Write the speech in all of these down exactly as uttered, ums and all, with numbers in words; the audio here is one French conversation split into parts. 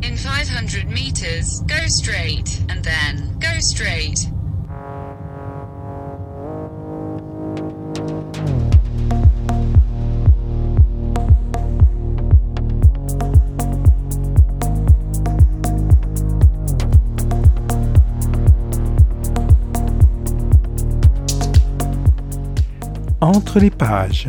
In five hundred meters, go straight, and then go straight. Entre les pages.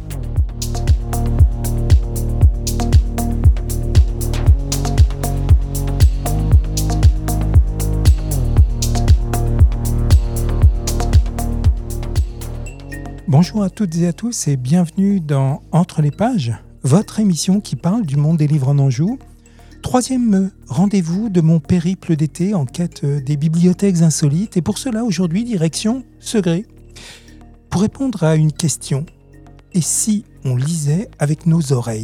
Bonjour à toutes et à tous et bienvenue dans Entre les pages, votre émission qui parle du monde des livres en Anjou. Troisième rendez-vous de mon périple d'été en quête des bibliothèques insolites. Et pour cela, aujourd'hui, direction Segré. Pour répondre à une question, et si on lisait avec nos oreilles ?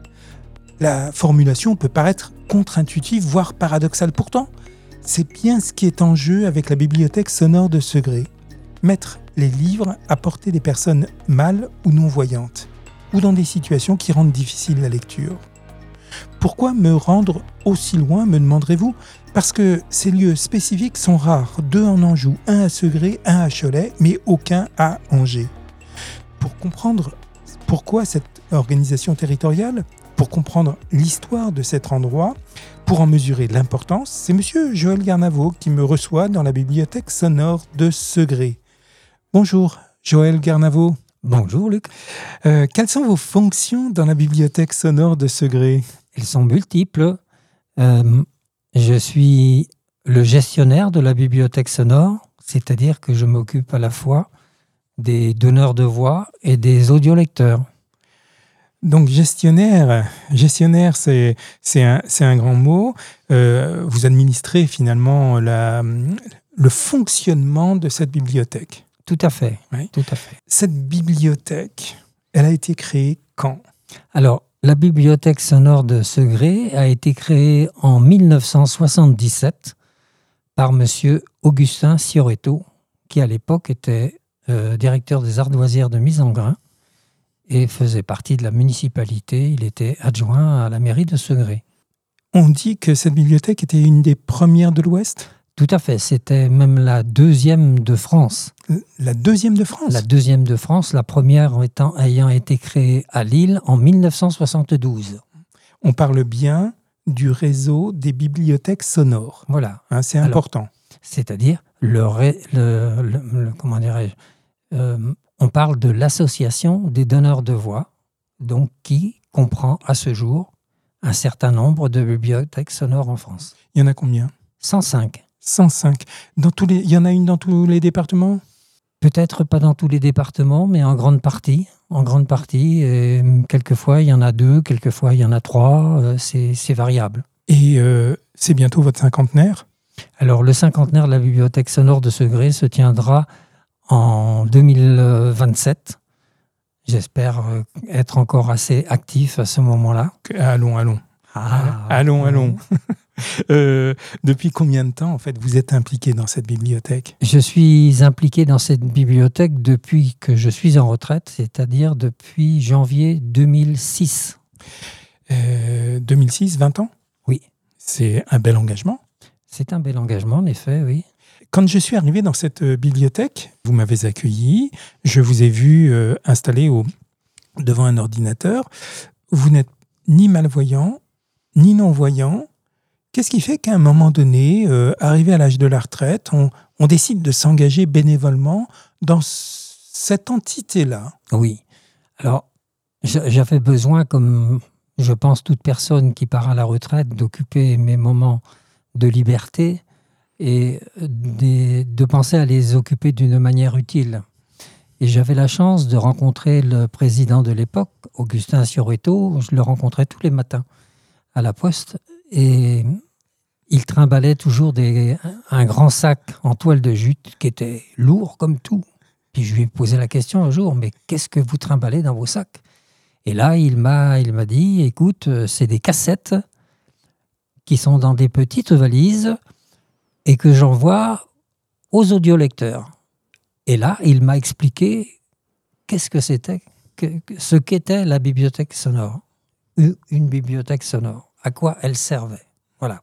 La formulation peut paraître contre-intuitive, voire paradoxale. Pourtant, c'est bien ce qui est en jeu avec la bibliothèque sonore de Segré. Mettre les livres à portée des personnes mal ou non-voyantes, ou dans des situations qui rendent difficile la lecture. Pourquoi me rendre aussi loin, me demanderez-vous ? Parce que ces lieux spécifiques sont rares, deux en Anjou, un à Segré, un à Cholet, mais aucun à Angers. Pour comprendre pourquoi cette organisation territoriale, pour comprendre l'histoire de cet endroit, pour en mesurer l'importance, c'est monsieur Joël Garnavo qui me reçoit dans la bibliothèque sonore de Segré. Bonjour Joël Garnavo. Bonjour Luc. Euh, quelles sont vos fonctions dans la bibliothèque sonore de Segré ? Elles sont multiples. Euh, je suis le gestionnaire de la bibliothèque sonore, c'est-à-dire que je m'occupe à la fois des donneurs de voix et des audiolecteurs. Donc gestionnaire, gestionnaire c'est, c'est, un, c'est un grand mot. Euh, vous administrez finalement la, le fonctionnement de cette bibliothèque. Tout à fait, oui. tout à fait. Cette bibliothèque, elle a été créée quand ? Alors, la bibliothèque sonore de Segré a été créée en dix-neuf cent soixante-dix-sept par monsieur Augustin Cioretto, qui à l'époque était euh, directeur des ardoisières de Mise-en-Grain et faisait partie de la municipalité. Il était adjoint à la mairie de Segré. On dit que cette bibliothèque était une des premières de l'Ouest ? Tout à fait, c'était même la deuxième de France. La deuxième de France ? La deuxième de France, la première étant, ayant été créée à Lille en dix-neuf cent soixante-douze. On parle bien du réseau des bibliothèques sonores. Voilà. Hein, c'est Alors, important. C'est-à-dire, le, ré, le, le, le, comment dirais-je, euh, on parle de l'association des donneurs de voix, donc qui comprend à ce jour un certain nombre de bibliothèques sonores en France. Il y en a combien ? cent cinq. cent cinq. Dans tous les... Il y en a une dans tous les départements ? Peut-être pas dans tous les départements, mais en grande partie. En grande partie, et quelquefois il y en a deux, quelquefois il y en a trois, euh, c'est, c'est variable. Et euh, c'est bientôt votre cinquantenaire ? Alors le cinquantenaire de la bibliothèque sonore de Segré se tiendra en deux mille vingt-sept. J'espère être encore assez actif à ce moment-là. Allons, allons. Ah, allons, allons. Euh, depuis combien de temps, en fait, vous êtes impliqué dans cette bibliothèque ? Je suis impliqué dans cette bibliothèque depuis que je suis en retraite, c'est-à-dire depuis janvier deux mille six. Euh, deux mille six, vingt ans ? Oui. C'est un bel engagement ? C'est un bel engagement, en effet, oui. Quand je suis arrivé dans cette bibliothèque, vous m'avez accueilli, je vous ai vu euh, installé au, devant un ordinateur. Vous n'êtes ni malvoyant, ni non-voyant. Qu'est-ce qui fait qu'à un moment donné, euh, arrivé à l'âge de la retraite, on, on décide de s'engager bénévolement dans cette entité-là ? Oui. Alors, j'avais besoin, comme je pense toute personne qui part à la retraite, d'occuper mes moments de liberté et de, de penser à les occuper d'une manière utile. Et j'avais la chance de rencontrer le président de l'époque, Augustin Cioretto. Je le rencontrais tous les matins à la poste et il trimballait toujours des, un grand sac en toile de jute qui était lourd comme tout. Puis je lui ai posé la question un jour, mais qu'est-ce que vous trimballez dans vos sacs ? Et là, il m'a, il m'a dit, écoute, c'est des cassettes qui sont dans des petites valises et que j'envoie aux audiolecteurs. Et là, il m'a expliqué qu'est-ce que c'était, que, ce qu'était la bibliothèque sonore. Une bibliothèque sonore, à quoi elle servait. Voilà.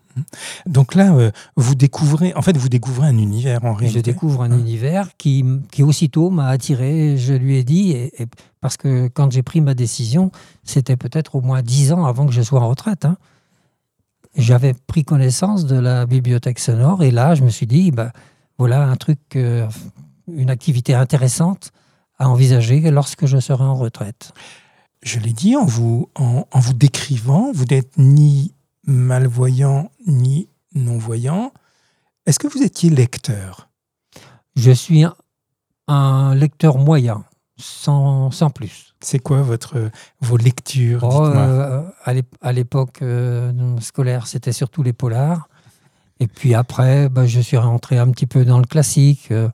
Donc là, euh, vous découvrez, en fait, vous découvrez un univers en réalité. Je découvre un Hein. univers qui, qui aussitôt m'a attiré. Je lui ai dit, et, et parce que quand j'ai pris ma décision, c'était peut-être au moins dix ans avant que je sois en retraite. Hein. J'avais pris connaissance de la bibliothèque sonore et là, je me suis dit, bah, voilà un truc, euh, une activité intéressante à envisager lorsque je serai en retraite. Je l'ai dit, en vous, en, en vous décrivant, vous n'êtes ni malvoyant ni non-voyant. Est-ce que vous étiez lecteur ? Je suis un, un lecteur moyen, sans, sans plus. C'est quoi votre, vos lectures ? Oh, Dites-moi. euh, à l'ép- à l'époque euh, scolaire, c'était surtout les polars. Et puis après, bah, je suis rentré un petit peu dans le classique, euh,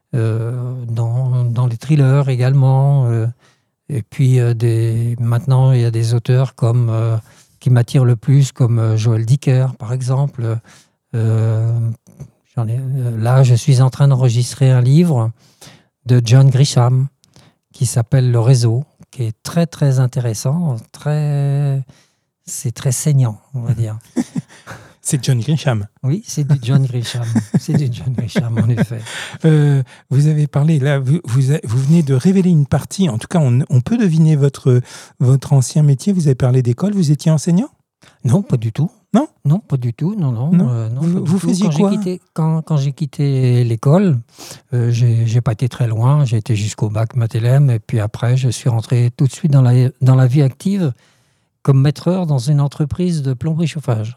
euh, dans, dans les thrillers également. Euh, et puis euh, des, maintenant, il y a des auteurs comme, euh, qui m'attirent le plus, comme euh, Joël Dicker, par exemple. Euh, j'en ai, euh, là, je suis en train d'enregistrer un livre de John Grisham qui s'appelle Le Réseau, qui est très très intéressant, très, c'est très saignant, on va dire. C'est John Grisham. Oui, c'est du John Grisham, c'est du John Grisham en effet. Euh, vous avez parlé, là, vous, vous, a- vous venez de révéler une partie, en tout cas, on, on peut deviner votre, votre ancien métier. Vous avez parlé d'école, vous étiez enseignant ? Non, pas du tout. Non ? Non, pas du tout. Non, non. Non. euh, non, Vous- pas du vous tout. faisiez quand quoi j'ai quitté, quand, quand j'ai quitté l'école, euh, j'ai, j'ai pas été très loin. J'ai été jusqu'au bac maths L M et puis après, je suis rentré tout de suite dans la, dans la vie active comme maîtreur dans une entreprise de plomberie chauffage.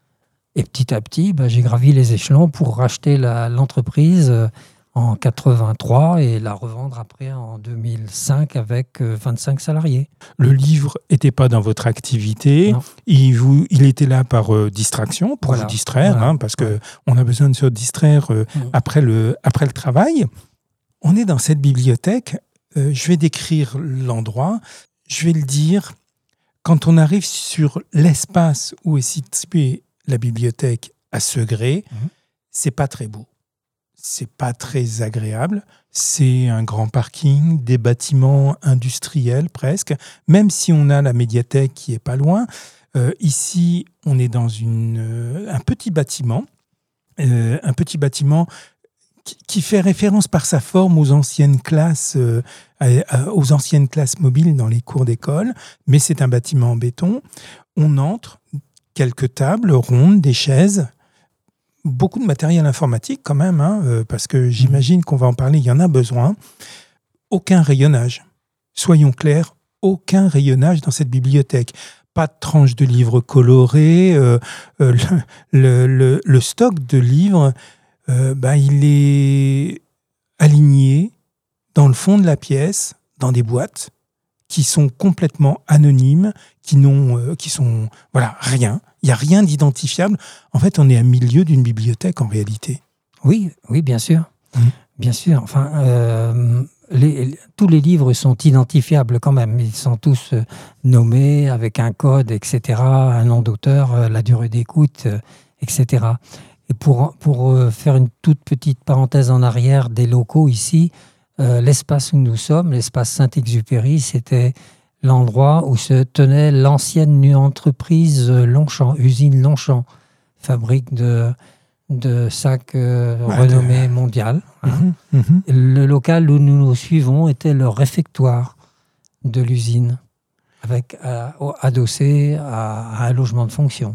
Et petit à petit, bah, j'ai gravi les échelons pour racheter la, l'entreprise euh, en quatre-vingt-trois et la revendre après en deux mille cinq avec euh, vingt-cinq salariés. Le livre n'était pas dans votre activité. Non. Il, vous, il était là par euh, distraction, pour Voilà. vous distraire, Voilà. hein, parce qu'on a besoin de se distraire euh, Mmh. après, le, après le travail. On est dans cette bibliothèque. Euh, je vais décrire l'endroit. Je vais le dire. Quand on arrive sur l'espace où est située la bibliothèque à Segré, Mmh. c'est pas très beau. C'est pas très agréable. C'est un grand parking, des bâtiments industriels presque. Même si on a la médiathèque qui est pas loin, euh, ici on est dans une, euh, un petit bâtiment, euh, un petit bâtiment qui, qui fait référence par sa forme aux anciennes classes, euh, à- à- aux anciennes classes mobiles dans les cours d'école. Mais c'est un bâtiment en béton. On entre, quelques tables rondes, des chaises. Beaucoup de matériel informatique quand même, hein, euh, parce que j'imagine qu'on va en parler, il y en a besoin. Aucun rayonnage. Soyons clairs, aucun rayonnage dans cette bibliothèque. Pas de tranches de livres colorés. euh, euh, le, le- le- le stock de livres, euh, bah, il est aligné dans le fond de la pièce, dans des boîtes qui sont complètement anonymes, qui n'ont, euh, qui sont, voilà, rien. Il n'y a rien d'identifiable. En fait, on est à milieu d'une bibliothèque en réalité. Oui, oui, bien sûr. Mmh. Bien sûr. Enfin, euh, les- tous les livres sont identifiables quand même. Ils sont tous euh, nommés avec un code, et cetera, un nom d'auteur, euh, la durée d'écoute, euh, et cetera. Et pour, pour euh, faire une toute petite parenthèse en arrière des locaux ici, euh, l'espace où nous sommes, l'espace Saint-Exupéry, c'était l'endroit où se tenait l'ancienne entreprise Longchamp, usine Longchamp, fabrique de, de sacs euh, Ouais, renommés mondial. hein. Mhm, mhm. Le local où nous nous suivons était le réfectoire de l'usine, avec euh, adossé à, à un logement de fonction.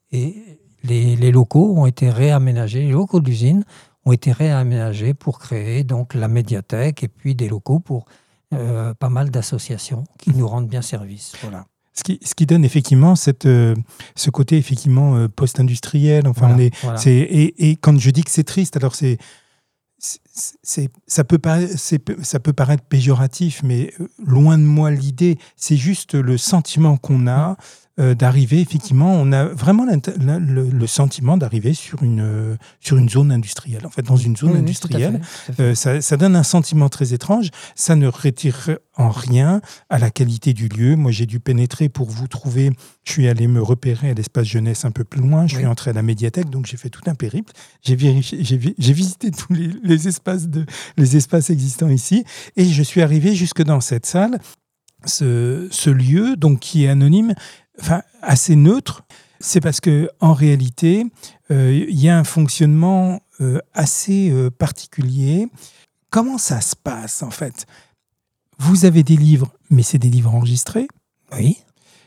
Et les, les locaux ont été réaménagés, les locaux de l'usine ont été réaménagés pour créer donc la médiathèque et puis des locaux pour euh, pas mal d'associations qui nous rendent bien service. Voilà. Ce qui, ce qui donne effectivement cette, euh, ce côté effectivement euh, post-industriel. Enfin, Voilà, on est, voilà. c'est, et, et quand je dis que c'est triste, alors c'est, c'est, c'est- ça, peut paraître, c'est- ça peut paraître péjoratif, mais euh, loin de moi l'idée. C'est juste le sentiment qu'on a euh, d'arriver, effectivement, on a vraiment l'int- le, le- le sentiment d'arriver sur une, euh, sur une zone industrielle. En fait, dans une zone Oui, oui, industrielle, tout à fait, tout à fait. Euh, ça, ça donne un sentiment très étrange. Ça ne retire en rien à la qualité du lieu. Moi, j'ai dû pénétrer pour vous trouver. Je suis allé me repérer à l'espace jeunesse un peu plus loin. Je Oui. suis entré à la médiathèque, donc j'ai fait tout un périple. J'ai vérifié, j'ai, vi- j'ai visité tous les, les espaces de, les espaces existants ici, et je suis arrivé jusque dans cette salle, ce, ce lieu, donc qui est anonyme, enfin assez neutre. C'est parce que en réalité, il euh, y a un fonctionnement euh, assez euh, particulier. Comment ça se passe en fait ? Vous avez des livres, mais c'est des livres enregistrés. Oui.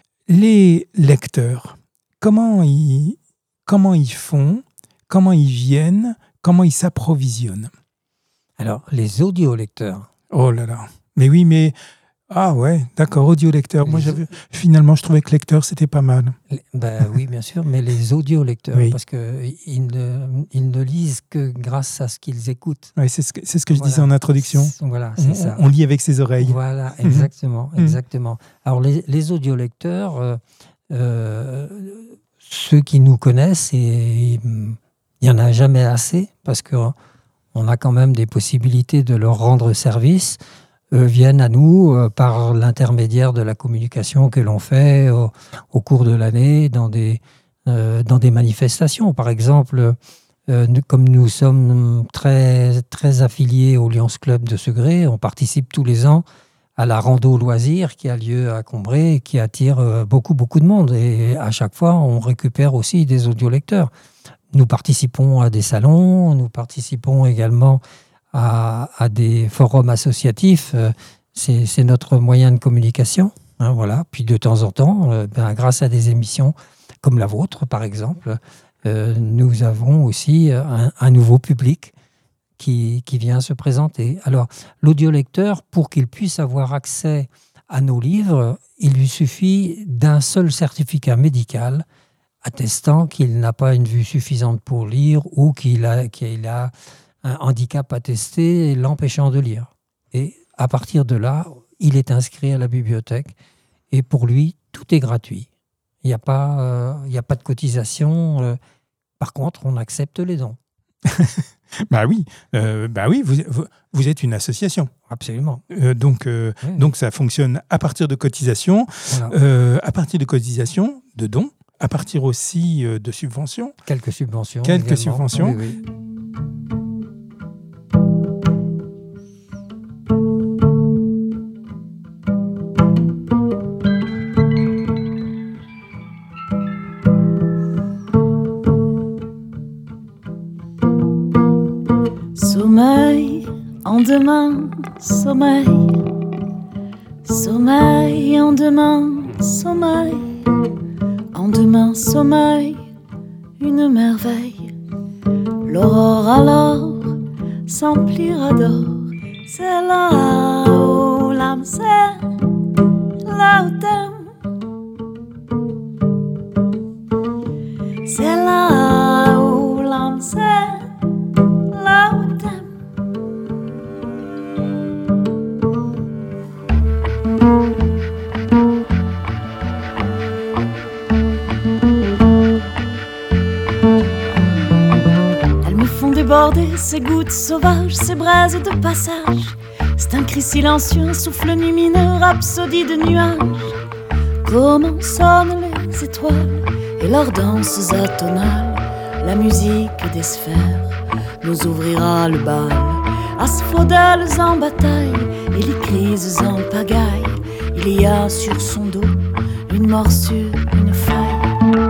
Les lecteurs, comment ils, comment ils font ? Comment ils viennent ? Comment ils s'approvisionnent ? Alors, les audiolecteurs. Oh là là. Mais oui, mais... Ah ouais, d'accord, audiolecteur. Moi, j'avais... finalement, je trouvais que lecteur, c'était pas mal. Ben oui, bien sûr, mais les audiolecteurs, oui. parce qu'ils ne, ils ne lisent que grâce à ce qu'ils écoutent. Oui, c'est ce que, c'est ce que je voilà. disais en introduction. C'est, voilà, c'est on, ça. On lit avec ses oreilles. Voilà, exactement. Mmh. exactement. Alors, les, les audiolecteurs, euh, euh, ceux qui nous connaissent, et il n'y en a jamais assez, parce qu'on a quand même des possibilités de leur rendre service. Euh, viennent à nous euh, par l'intermédiaire de la communication que l'on fait au, au cours de l'année dans des, euh, dans des manifestations. Par exemple, euh, nous, comme nous sommes très, très affiliés au Lions Club de Segré, on participe tous les ans à la rando loisir qui a lieu à Combray et qui attire euh, beaucoup, beaucoup de monde. Et à chaque fois, on récupère aussi des audiolecteurs. Nous participons à des salons, nous participons également À, à des forums associatifs, euh, c'est, c'est notre moyen de communication. Hein, voilà. Puis de temps en temps, euh, ben, grâce à des émissions comme la vôtre, par exemple, euh, nous avons aussi un, un nouveau public qui, qui vient se présenter. Alors, l'audiolecteur, pour qu'il puisse avoir accès à nos livres, il lui suffit d'un seul certificat médical attestant qu'il n'a pas une vue suffisante pour lire ou qu'il a, qu'il a un handicap attesté l'empêchant de lire. Et à partir de là, il est inscrit à la bibliothèque et pour lui, tout est gratuit. Il n'y a pas, euh, il n'y a pas de cotisation. Euh, par contre, on accepte les dons. bah oui, euh, bah oui vous, vous, vous êtes une association. Absolument. Euh, donc, euh, oui. donc ça fonctionne à partir de cotisations, voilà. euh, à partir de cotisations, de dons, à partir aussi euh, de subventions. Quelques subventions. Quelques également. subventions. Oui, oui. Sommeil, en demande sommeil. Sommeil, en demande sommeil. En demain, sommeil, une merveille. L'aurore alors s'emplira d'or. C'est là où l'âme c'est, là où t'aimes. C'est là où l'âme c'est, là où t'aimes. Elles me font déborder ces gouttes sauvages, ces braises de passage. C'est un cri silencieux, un souffle lumineux, rhapsodie de nuages. Comment sonnent les étoiles et leurs danses atonales. La musique des sphères nous ouvrira le bal. Asphodèles en bataille et les crises en pagaille. Il y a sur son dos une morsure, une faille.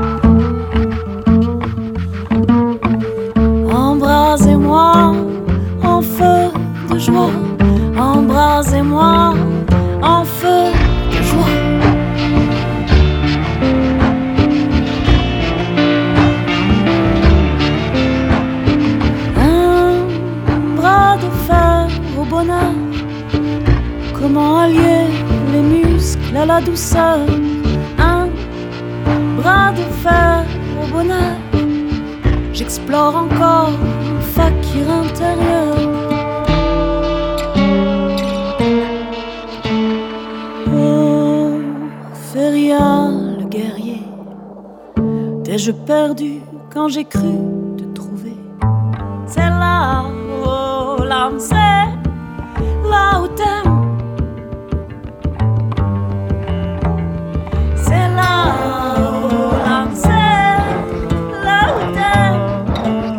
Embrasez-moi en feu de joie. Embrasez-moi en feu de joie. Un bras de fer au bonheur. Comment allier les muscles à la douceur? Un bras de fer au bonheur. J'explore encore un fakir intérieur. Oh, Feria le guerrier, t'ai-je perdu quand j'ai cru te trouver? C'est là, oh l'âme, c'est là où t'aimes. C'est là, oh l'âme, c'est là où t'aimes.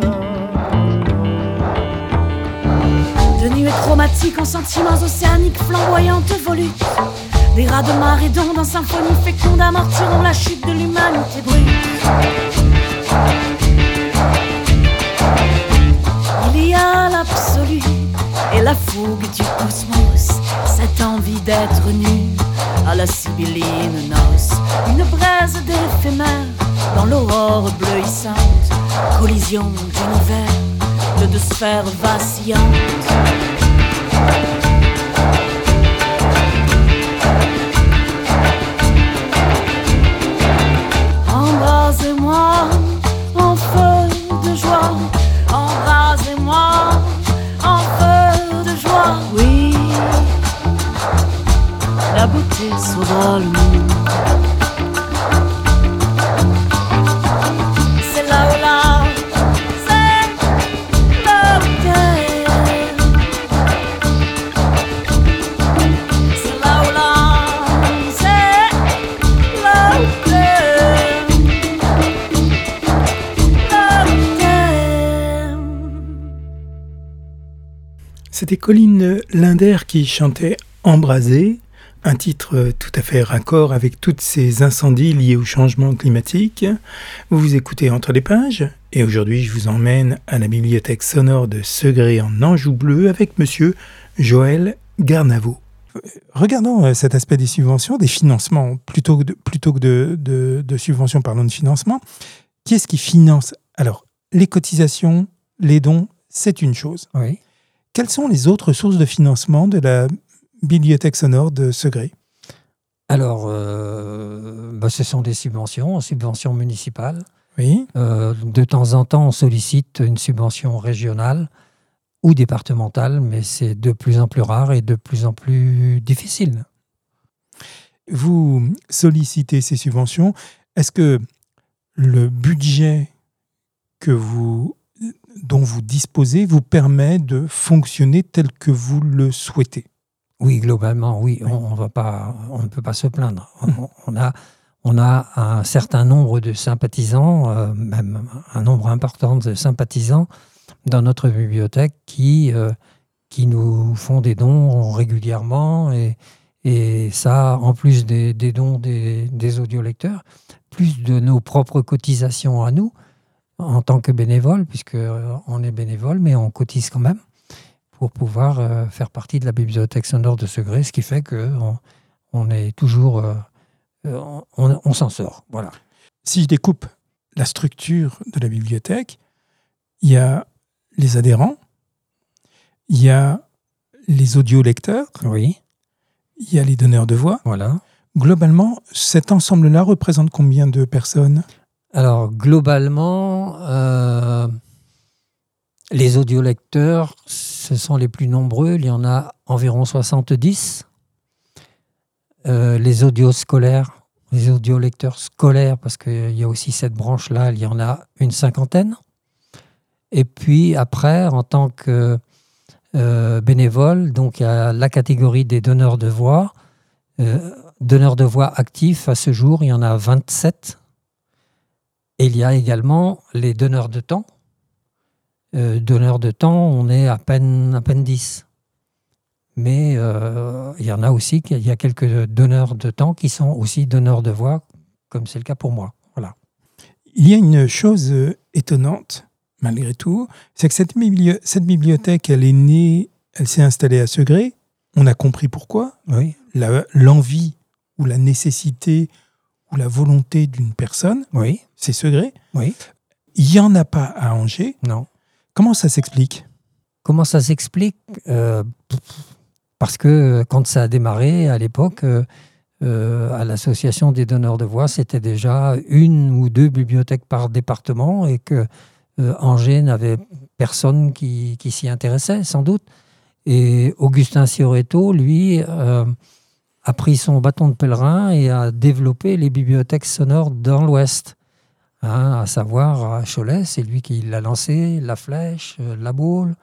De nuées chromatiques en sentiments océaniques, flamboyantes, volutes. Des rats de marée d'ondes en symphonie féconde amortiront la chute de l'humanité brute. braise d'éphémère dans l'aurore bleuissante, collision d'univers, de deux sphères vacillantes. Embrasez-moi en feu de joie, embrasez-moi en feu de joie, oui, la beauté sauvera le monde. C'est là où là, c'est la beauté. C'est là où là, c'est la beauté. C'était Colline Linder qui chantait « Embrasé », un titre tout à fait raccord avec tous ces incendies liés au changement climatique. Vous vous écoutez Entre les pages, et aujourd'hui je vous emmène à la bibliothèque sonore de Segré en Anjou Bleu avec monsieur Joël Garnavaux. Regardons cet aspect des subventions, des financements, plutôt que de, plutôt que de, de, de subventions, parlons de financement. Qui est-ce qui finance ? Alors, les cotisations, les dons, c'est une chose. Oui. Quelles sont les autres sources de financement de la bibliothèque sonore de Segré ? Alors, euh, bah, ce sont des subventions, subventions municipales. Oui. Euh, de temps en temps, on sollicite une subvention régionale ou départementale, mais c'est de plus en plus rare et de plus en plus difficile. Vous sollicitez ces subventions. Est-ce que le budget que vous, dont vous disposez vous permet de fonctionner tel que vous le souhaitez ? Oui, globalement, oui. Oui. On, on va pas, on ne peut pas se plaindre. On, on a, on a un certain nombre de sympathisants, euh, même un nombre important de sympathisants dans notre bibliothèque qui, euh, qui nous font des dons régulièrement. Et, et ça, en plus des, des dons des, des audiolecteurs, plus de nos propres cotisations à nous, en tant que bénévole, puisqu'on est bénévole, mais on cotise quand même, pour pouvoir euh, faire partie de la bibliothèque sonore de Segré, ce qui fait qu'on on est toujours... Euh, on, on s'en sort, voilà. Si je découpe la structure de la bibliothèque, il y a les adhérents, il y a les audiolecteurs, Oui, il y a les donneurs de voix. voilà. Globalement, cet ensemble-là représente combien de personnes ? Alors, globalement, euh, les audiolecteurs, ce sont les plus nombreux. Il y en a environ soixante-dix. Euh, les audioscolaires, les audiolecteurs scolaires, parce qu'il y a aussi cette branche-là, il y en a une cinquantaine. Et puis après, en tant que euh, bénévole, donc il y a la catégorie des donneurs de voix. Euh, donneurs de voix actifs, à ce jour, il y en a vingt-sept. Et il y a également les donneurs de temps. Euh, donneurs de temps, on est à peine, à peine dix. Mais euh, il y en a aussi, il y a quelques donneurs de temps qui sont aussi donneurs de voix, comme c'est le cas pour moi. Voilà. Il y a une chose étonnante, malgré tout, c'est que cette, bibli- cette bibliothèque, elle est née, elle s'est installée à Segré. On a compris pourquoi. Oui. La, l'envie ou la nécessité ou la volonté d'une personne, Oui. c'est Segré. Oui. Il n'y en a pas à Angers. Non. Comment ça s'explique ? Comment ça s'explique ? euh, Parce que quand ça a démarré, à l'époque, euh, euh, à l'association des donneurs de voix, c'était déjà une ou deux bibliothèques par département et que euh, Angers n'avait personne qui, qui s'y intéressait, sans doute. Et Augustin Cioretto, lui, euh, a pris son bâton de pèlerin et a développé les bibliothèques sonores dans l'Ouest. Hein, à savoir, à Cholet, c'est lui qui l'a lancé, La Flèche, La Baule,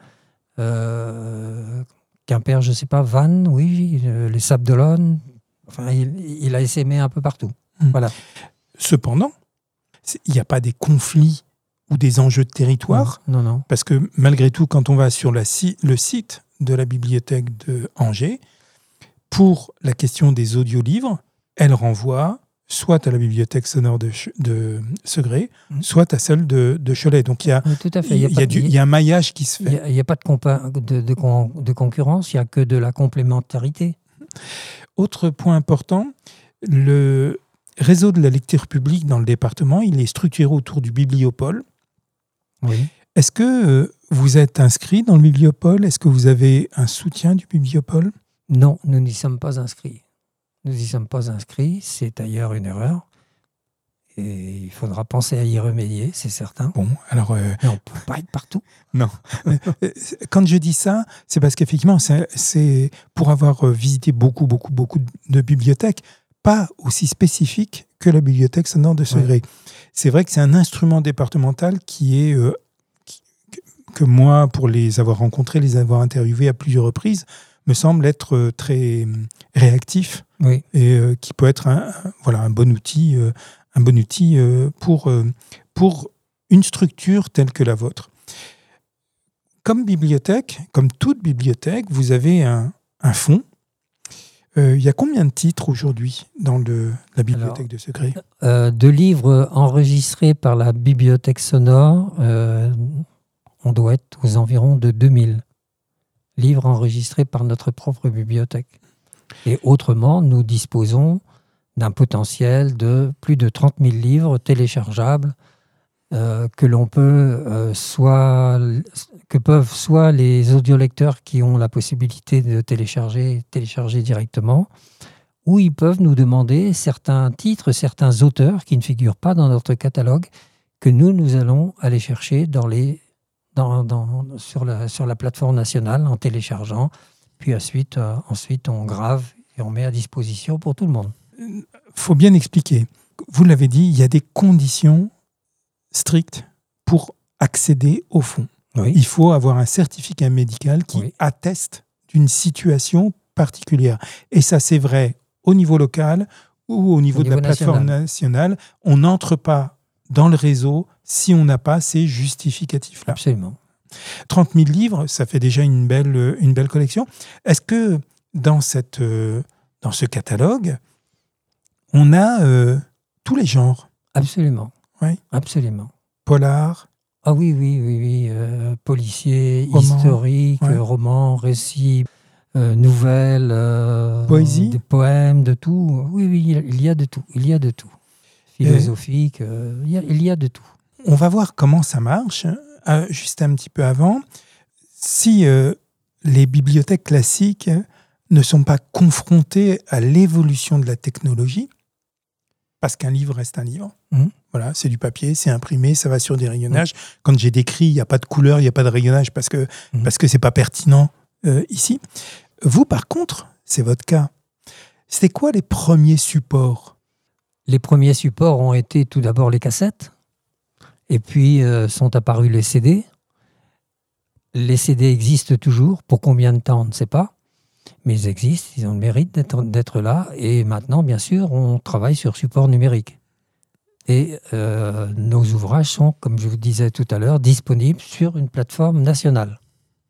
euh, Quimper, je ne sais pas, Vannes, oui, euh, les Sables d'Olonne. Enfin, il, il a essaimé un peu partout. Mmh. Voilà. Cependant, il n'y a pas des conflits ou des enjeux de territoire, Non, non. parce que malgré tout, quand on va sur la, le site de la bibliothèque de Angers, pour la question des audiolivres, elle renvoie soit à la bibliothèque sonore de, de Segré, mmh. soit à celle de, de Cholet. Donc il y a, oui, tout à fait. Il y a, il y a, du, il y a un maillage qui se fait. Il n'y a, a pas de, compa- de, de, con, de concurrence, il n'y a que de la complémentarité. Autre point important, le, réseau de la lecture publique dans le département, il est structuré autour du Bibliopôle. Oui. Est-ce que euh, vous êtes inscrit dans le Bibliopôle? Est-ce que vous avez un soutien du Bibliopôle? Non, nous n'y sommes pas inscrits. Nous n'y sommes pas inscrits, c'est d'ailleurs une erreur. Et il faudra penser à y remédier, c'est certain. Bon, alors... Euh, Mais on ne peut pas être partout. Non. Quand je dis ça, c'est parce qu'effectivement, c'est, c'est pour avoir visité beaucoup, beaucoup, beaucoup de bibliothèques, pas aussi spécifique que la bibliothèque sonore de Segré. Ouais. C'est vrai que c'est un instrument départemental qui est... Euh, qui, que moi, pour les avoir rencontrés, les avoir interviewés à plusieurs reprises, me semble être très réactif. Oui. Et euh, qui peut être un, un, voilà, un bon outil... Euh, un bon outil pour, pour une structure telle que la vôtre. Comme bibliothèque, comme toute bibliothèque, vous avez un, un fonds. Euh, il y a combien de titres aujourd'hui dans le, la bibliothèque Alors, de Segré euh, De livres enregistrés par la bibliothèque sonore, euh, on doit être aux environs de deux mille livres enregistrés par notre propre bibliothèque. Et autrement, nous disposons d'un potentiel de plus de trente mille livres téléchargeables euh, que l'on peut euh, soit que peuvent soit les audiolecteurs qui ont la possibilité de télécharger télécharger directement, ou ils peuvent nous demander certains titres, certains auteurs qui ne figurent pas dans notre catalogue que nous nous allons aller chercher dans les dans, dans sur la sur la plateforme nationale en téléchargeant, puis ensuite euh, ensuite on grave et on met à disposition pour tout le monde. Il faut bien expliquer. Vous l'avez dit, il y a des conditions strictes pour accéder au fonds. Oui. Il faut avoir un certificat médical qui oui. atteste d'une situation particulière. Et ça, c'est vrai au niveau local ou au niveau, au niveau de la plateforme nationale. nationale. On n'entre pas dans le réseau si on n'a pas ces justificatifs-là. Absolument. trente mille livres, ça fait déjà une belle, une belle collection. Est-ce que dans, cette, dans ce catalogue, on a euh, tous les genres? Absolument. Oui. Absolument. Polar. Ah oui, oui, oui, oui. Euh, policier, roman, historique, ouais. roman, récit, euh, nouvelles, euh, poésie, des poèmes, de tout. Oui, oui, il y a de tout. Il y a de tout. Philosophique, euh, il, y a, il y a de tout. On va voir comment ça marche. Euh, juste un petit peu avant, si euh, les bibliothèques classiques ne sont pas confrontées à l'évolution de la technologie, parce qu'un livre reste un livre. Mmh. Voilà, c'est du papier, c'est imprimé, ça va sur des rayonnages. Mmh. Quand j'ai décrit, il n'y a pas de couleur, il n'y a pas de rayonnage parce que mmh. parce que c'est pas pertinent euh, ici. Vous, par contre, c'est votre cas. C'était quoi les premiers supports? Les premiers supports ont été tout d'abord les cassettes, et puis euh, sont apparus les C D. Les C D existent toujours. Pour combien de temps, on ne sait pas. Mais ils existent, ils ont le mérite d'être, d'être là. Et maintenant, bien sûr, on travaille sur support numérique. Et euh, nos ouvrages sont, comme je vous disais tout à l'heure, disponibles sur une plateforme nationale.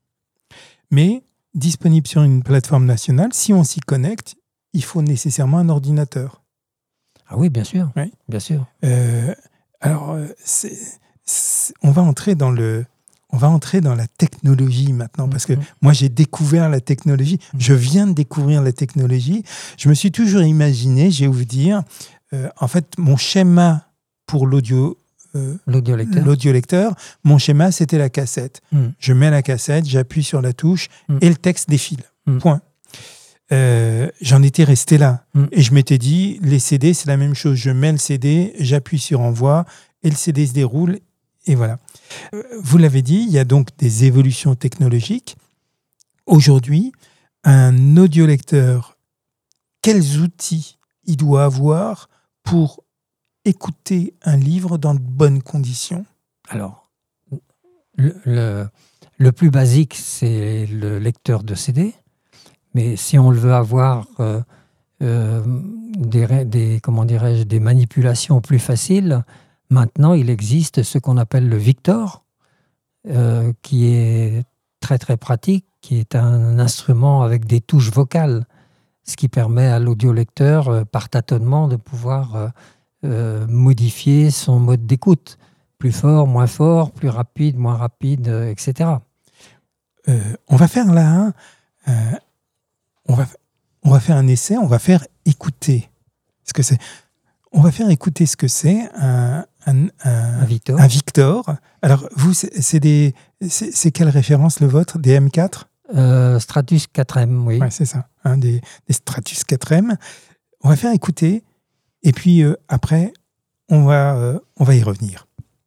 Mais disponibles sur une plateforme nationale, si on s'y connecte, il faut nécessairement un ordinateur. Ah oui, bien sûr. Oui. Bien sûr. Euh, alors, c'est, c'est, on va entrer dans le... On va entrer dans la technologie maintenant, parce que moi, j'ai découvert la technologie. Je viens de découvrir la technologie. Je me suis toujours imaginé, je vais vous dire, euh, en fait, mon schéma pour l'audio, euh, l'audiolecteur. l'audiolecteur, mon schéma, c'était la cassette. Mm. Je mets la cassette, j'appuie sur la touche mm. et le texte défile. Mm. Point. Euh, j'en étais resté là. Mm. Et je m'étais dit, les C D, c'est la même chose. Je mets le C D, j'appuie sur envoi et le C D se déroule. Et voilà. Vous l'avez dit, il y a donc des évolutions technologiques. Aujourd'hui, un audiolecteur, quels outils il doit avoir pour écouter un livre dans de bonnes conditions? Alors, le, le, le plus basique, c'est le lecteur de C D. Mais si on le veut avoir euh, euh, des, des, comment dirais-je, des manipulations plus faciles, maintenant, il existe ce qu'on appelle le Victor, euh, qui est très très pratique, qui est un instrument avec des touches vocales, ce qui permet à l'audiolecteur, euh, par tâtonnement, de pouvoir euh, euh, modifier son mode d'écoute. Plus fort, moins fort, plus rapide, moins rapide, euh, et cetera. Euh, on va faire là, hein, euh, on, va, on va faire un essai, on va faire écouter. Parce que c'est... On va faire écouter ce que c'est un, un, un, Un Victor. un Victor. Alors, vous, c'est, c'est, des, c'est, c'est quelle référence le vôtre? Des M quatre? Euh, Stratus quatre M, oui. Ouais, c'est ça, hein, des, des Stratus quatre M. On va faire écouter, et puis euh, après, on va, euh, on va y revenir.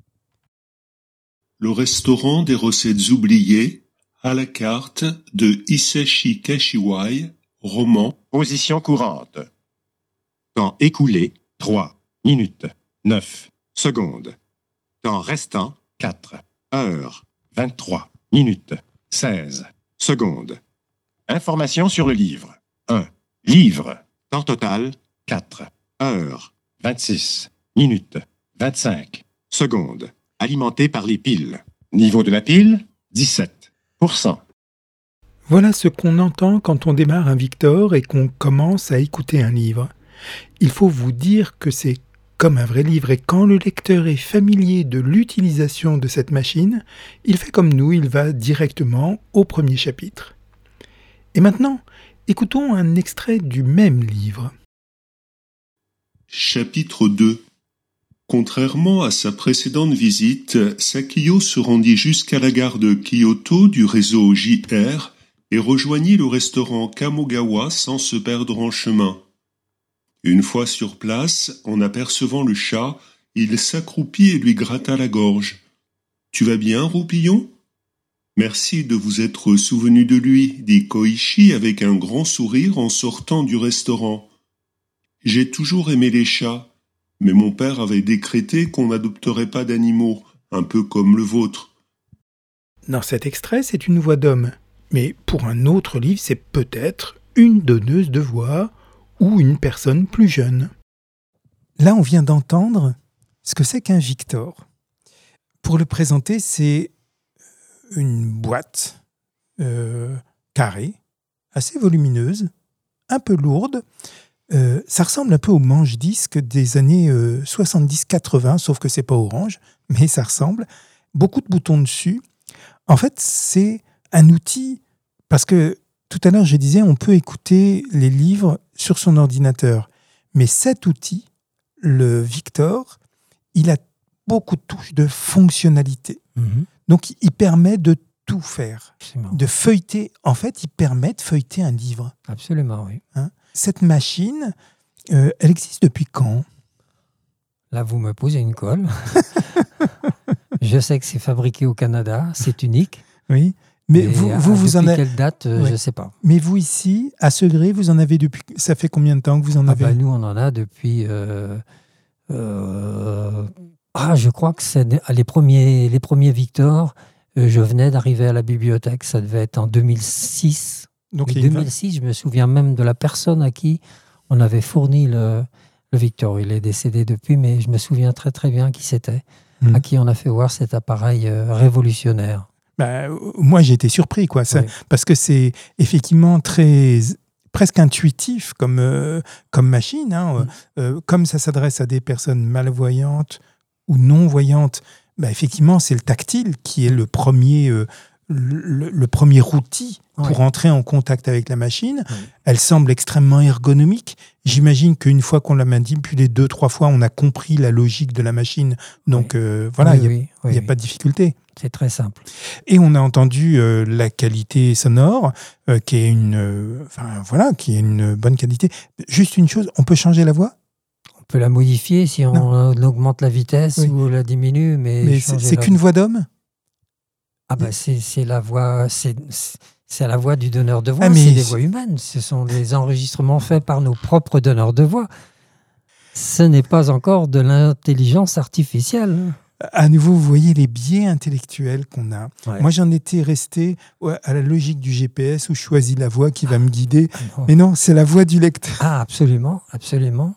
Le restaurant des recettes oubliées, à la carte de Hisashi Kashiwai, roman. Position courante. Temps écoulé, trois minutes, neuf secondes. Temps restant, quatre heures, vingt-trois minutes, seize secondes. Information sur le livre. un. Livre. Temps total, quatre heures, vingt-six minutes, vingt-cinq secondes. Alimenté par les piles. Niveau de la pile, dix-sept pour cent. Voilà ce qu'on entend quand on démarre un Victor et qu'on commence à écouter un livre. Il faut vous dire que c'est comme un vrai livre, et quand le lecteur est familier de l'utilisation de cette machine, il fait comme nous, il va directement au premier chapitre. Et maintenant, écoutons un extrait du même livre. Chapitre deux. Contrairement à sa précédente visite, Sakiyo se rendit jusqu'à la gare de Kyoto du réseau J R et rejoignit le restaurant Kamogawa sans se perdre en chemin. Une fois sur place, en apercevant le chat, il s'accroupit et lui gratta la gorge. « Tu vas bien, Roupillon ?»« Merci de vous être souvenu de lui, » dit Koichi avec un grand sourire en sortant du restaurant. « J'ai toujours aimé les chats, mais mon père avait décrété qu'on n'adopterait pas d'animaux, un peu comme le vôtre. » Dans cet extrait, c'est une voix d'homme, mais pour un autre livre, c'est peut-être une donneuse de voix ou une personne plus jeune. Là, on vient d'entendre ce que c'est qu'un Victor. Pour le présenter, c'est une boîte euh, carrée, assez volumineuse, un peu lourde. Euh, ça ressemble un peu au manche-disque des années euh, soixante-dix quatre-vingts, sauf que c'est pas orange, mais ça ressemble. Beaucoup de boutons dessus. En fait, c'est un outil, parce que tout à l'heure, je disais, on peut écouter les livres sur son ordinateur. Mais cet outil, le Victor, il a beaucoup de touches de fonctionnalité. Mmh. Donc, il permet de tout faire. Absolument. De feuilleter. En fait, il permet de feuilleter un livre. Absolument, oui. Hein? Cette machine, euh, elle existe depuis quand? Là, vous me posez une colle. Je sais que c'est fabriqué au Canada, c'est unique. Oui. Mais vous, à, vous, vous en avez. Quelle date, euh, oui. je ne sais pas. Mais vous, ici, à Segré, vous en avez depuis. Ça fait combien de temps que vous en ah avez? bah, Nous, on en a depuis. Euh, euh, ah, je crois que c'est les premiers, les premiers Victor. Euh, je venais d'arriver à la bibliothèque, ça devait être en deux mille six. Donc, en deux mille six, je me souviens même de la personne à qui on avait fourni le, le Victor. Il est décédé depuis, mais je me souviens très, très bien qui c'était, mmh. à qui on a fait voir cet appareil euh, révolutionnaire. Bah, moi, j'ai été surpris, quoi, ça, oui. Parce que c'est effectivement très, presque intuitif comme, euh, comme machine. Hein, mmh. euh, comme ça s'adresse à des personnes malvoyantes ou non-voyantes, bah, effectivement, c'est le tactile qui est le premier, euh, le, le premier outil pour oui. entrer en contact avec la machine. Oui. Elle semble extrêmement ergonomique. J'imagine qu'une fois qu'on l'a manipulée deux, trois fois, on a compris la logique de la machine. Donc, oui. euh, voilà, il oui, n'y a, oui, oui, a oui. pas de difficulté. C'est très simple. Et on a entendu euh, la qualité sonore, euh, qui est une, euh, enfin voilà, qui est une bonne qualité. Juste une chose, on peut changer la voix? On peut la modifier si on non. augmente la vitesse oui. ou la diminue, mais, mais c'est, c'est qu'une voix d'homme? Ah ben bah c'est, c'est la voix, c'est, c'est la voix du donneur de voix. Ah, c'est des voix humaines. Ce sont des enregistrements faits par nos propres donneurs de voix. Ce n'est pas encore de l'intelligence artificielle. À nouveau, vous voyez les biais intellectuels qu'on a. Ouais. Moi, j'en étais resté à la logique du G P S où je choisis la voix qui va me guider. Non. Mais non, c'est la voix du lecteur. Ah, absolument, absolument.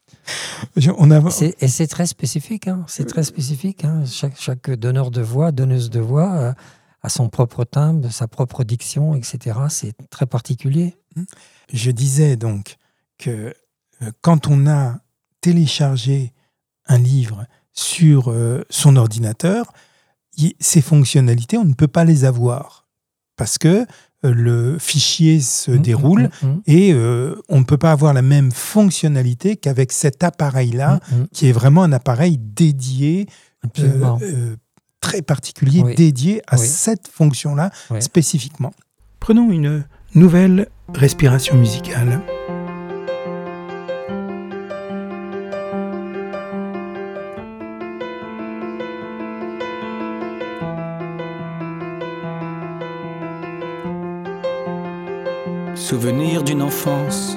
On a... c'est, et c'est très spécifique. Hein. C'est très spécifique. Hein. Chaque, chaque donneur de voix, donneuse de voix euh, a son propre timbre, sa propre diction, et cetera. C'est très particulier. Je disais donc que euh, quand on a téléchargé un livre sur euh, son ordinateur, y, ces fonctionnalités, on ne peut pas les avoir. Parce que euh, le fichier se Mmh, déroule mmh, mmh, et euh, on ne peut pas avoir la même fonctionnalité qu'avec cet appareil-là, mmh, mmh. qui est vraiment un appareil dédié, euh, Absolument. euh, très particulier, Oui. dédié à Oui. cette fonction-là Oui. spécifiquement. Prenons une nouvelle respiration musicale. Souvenir d'une enfance,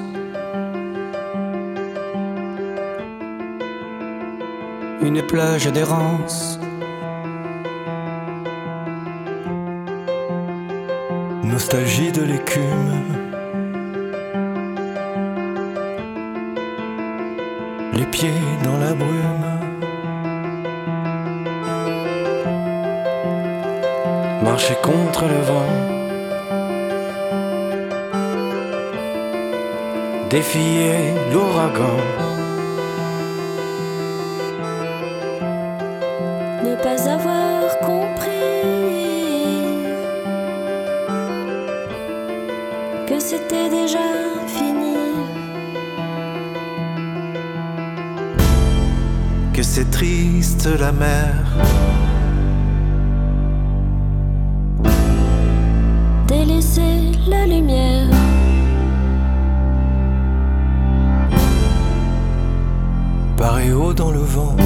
une plage d'errance, nostalgie de l'écume, les pieds dans la brume, marcher contre le vent, défier l'ouragan, Ne pas avoir compris que c'était déjà fini. que c'est triste la mer, Délaisser la lumière. bas et haut dans le vent.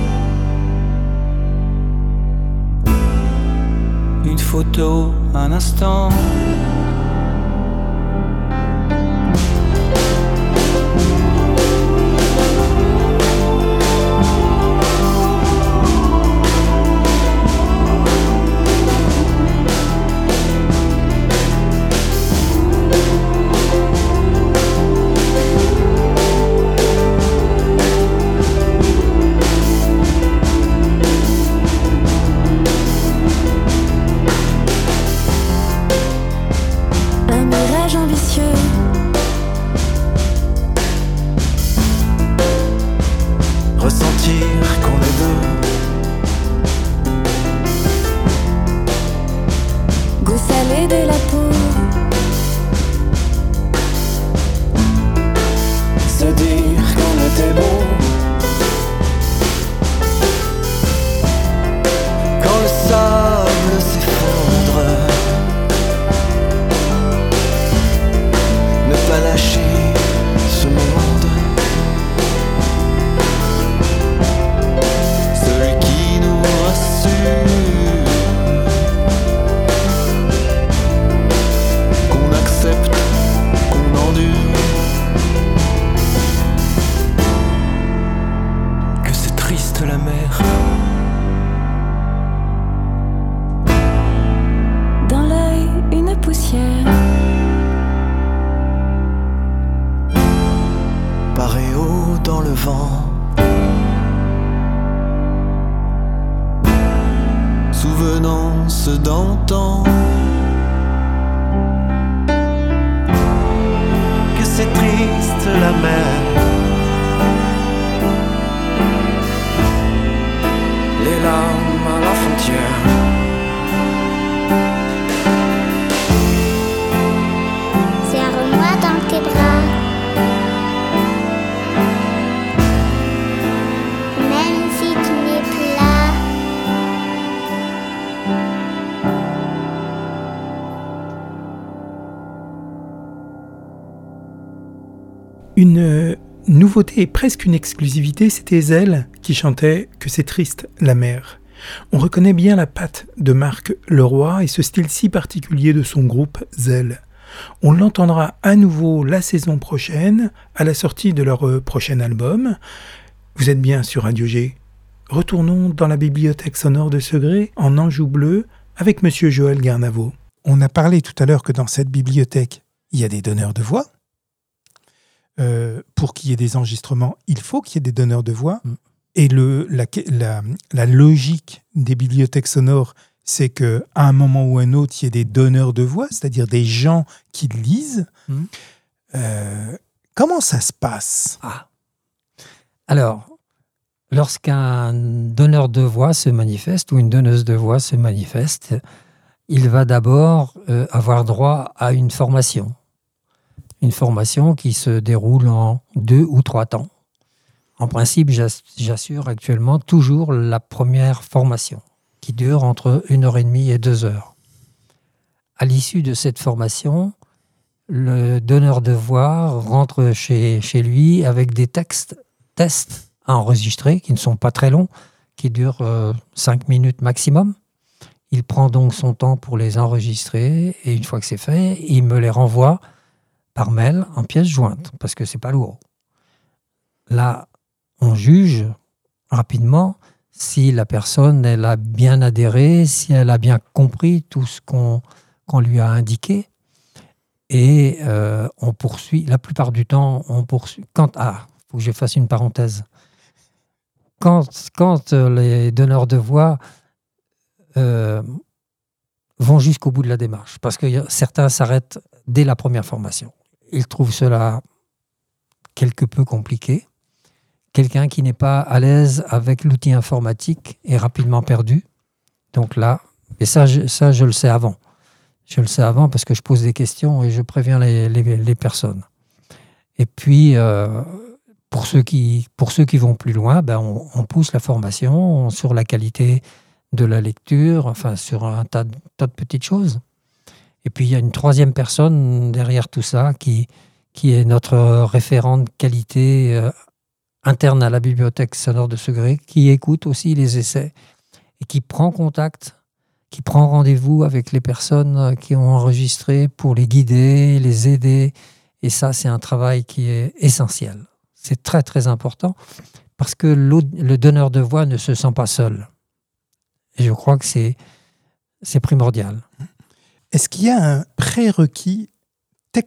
Une photo, un instant. Un mirage ambitieux. Ressentir qu'on est deux. Goût salé de la peau. Se dire qu'on était beau. Quand le sable s'effondre, ne pas lâcher ce monde, celui qui nous rassure, qu'on accepte, qu'on endure, que c'est triste la mer. Dans l'œil, une poussière. Bas et haut dans le vent. Souvenance d'antan. Que c'est triste la mer. Les larmes à la frontière. Serre-moi dans tes bras, même si tu n'es plus là. Une euh, nouveauté et presque une exclusivité, c'était Zell qui chantait « Que c'est triste, la mer ». On reconnaît bien la patte de Marc Leroy et ce style si particulier de son groupe Zell. On l'entendra à nouveau la saison prochaine, à la sortie de leur euh, prochain album. Vous êtes bien sur Radio G. Retournons dans la bibliothèque sonore de Segré, en Anjou bleu, avec Monsieur Joël Garnavo. On a parlé tout à l'heure que dans cette bibliothèque, il y a des donneurs de voix. Euh, pour qu'il y ait des enregistrements, il faut qu'il y ait des donneurs de voix. Mm. Et le, la, la, la logique des bibliothèques sonores, c'est qu'à un moment ou un autre, il y ait des donneurs de voix, c'est-à-dire des gens qui lisent. Mm. Euh, comment ça se passe ? Ah. Alors, lorsqu'un donneur de voix se manifeste ou une donneuse de voix se manifeste, il va d'abord euh, avoir droit à une formation. Une formation qui se déroule en deux ou trois temps. En principe, j'ass- j'assure actuellement toujours la première formation, qui dure entre une heure et demie et deux heures. À l'issue de cette formation, le donneur de voix rentre chez, chez lui avec des textes, tests à enregistrer, qui ne sont pas très longs, qui durent euh, cinq minutes maximum. Il prend donc son temps pour les enregistrer, et une fois que c'est fait, il me les renvoie par mail en pièces jointes, parce que c'est pas lourd. Là, on juge rapidement si la personne elle a bien adhéré, si elle a bien compris tout ce qu'on, qu'on lui a indiqué. Et euh, on poursuit, la plupart du temps, on poursuit. Quand, ah, il faut que je fasse une parenthèse. Quand, quand euh, les donneurs de voix euh, vont jusqu'au bout de la démarche, parce que y a, certains s'arrêtent dès la première formation. Ils trouvent cela quelque peu compliqué. Quelqu'un qui n'est pas à l'aise avec l'outil informatique est rapidement perdu. Donc là, et ça, je, ça, je le sais avant. Je le sais avant parce que je pose des questions et je préviens les, les, les personnes. Et puis, euh, pour, ceux qui, pour ceux qui vont plus loin, ben on, on pousse la formation sur la qualité de la lecture, enfin sur un tas de, tas de petites choses. Et puis, il y a une troisième personne derrière tout ça qui, qui est notre référente qualité euh, interne à la bibliothèque sonore de Segré, qui écoute aussi les essais et qui prend contact, qui prend rendez-vous avec les personnes qui ont enregistré pour les guider, les aider. Et ça, c'est un travail qui est essentiel. C'est très, très important parce que le donneur de voix ne se sent pas seul. Et je crois que c'est, c'est primordial. Est-ce qu'il y a un prérequis technologique ?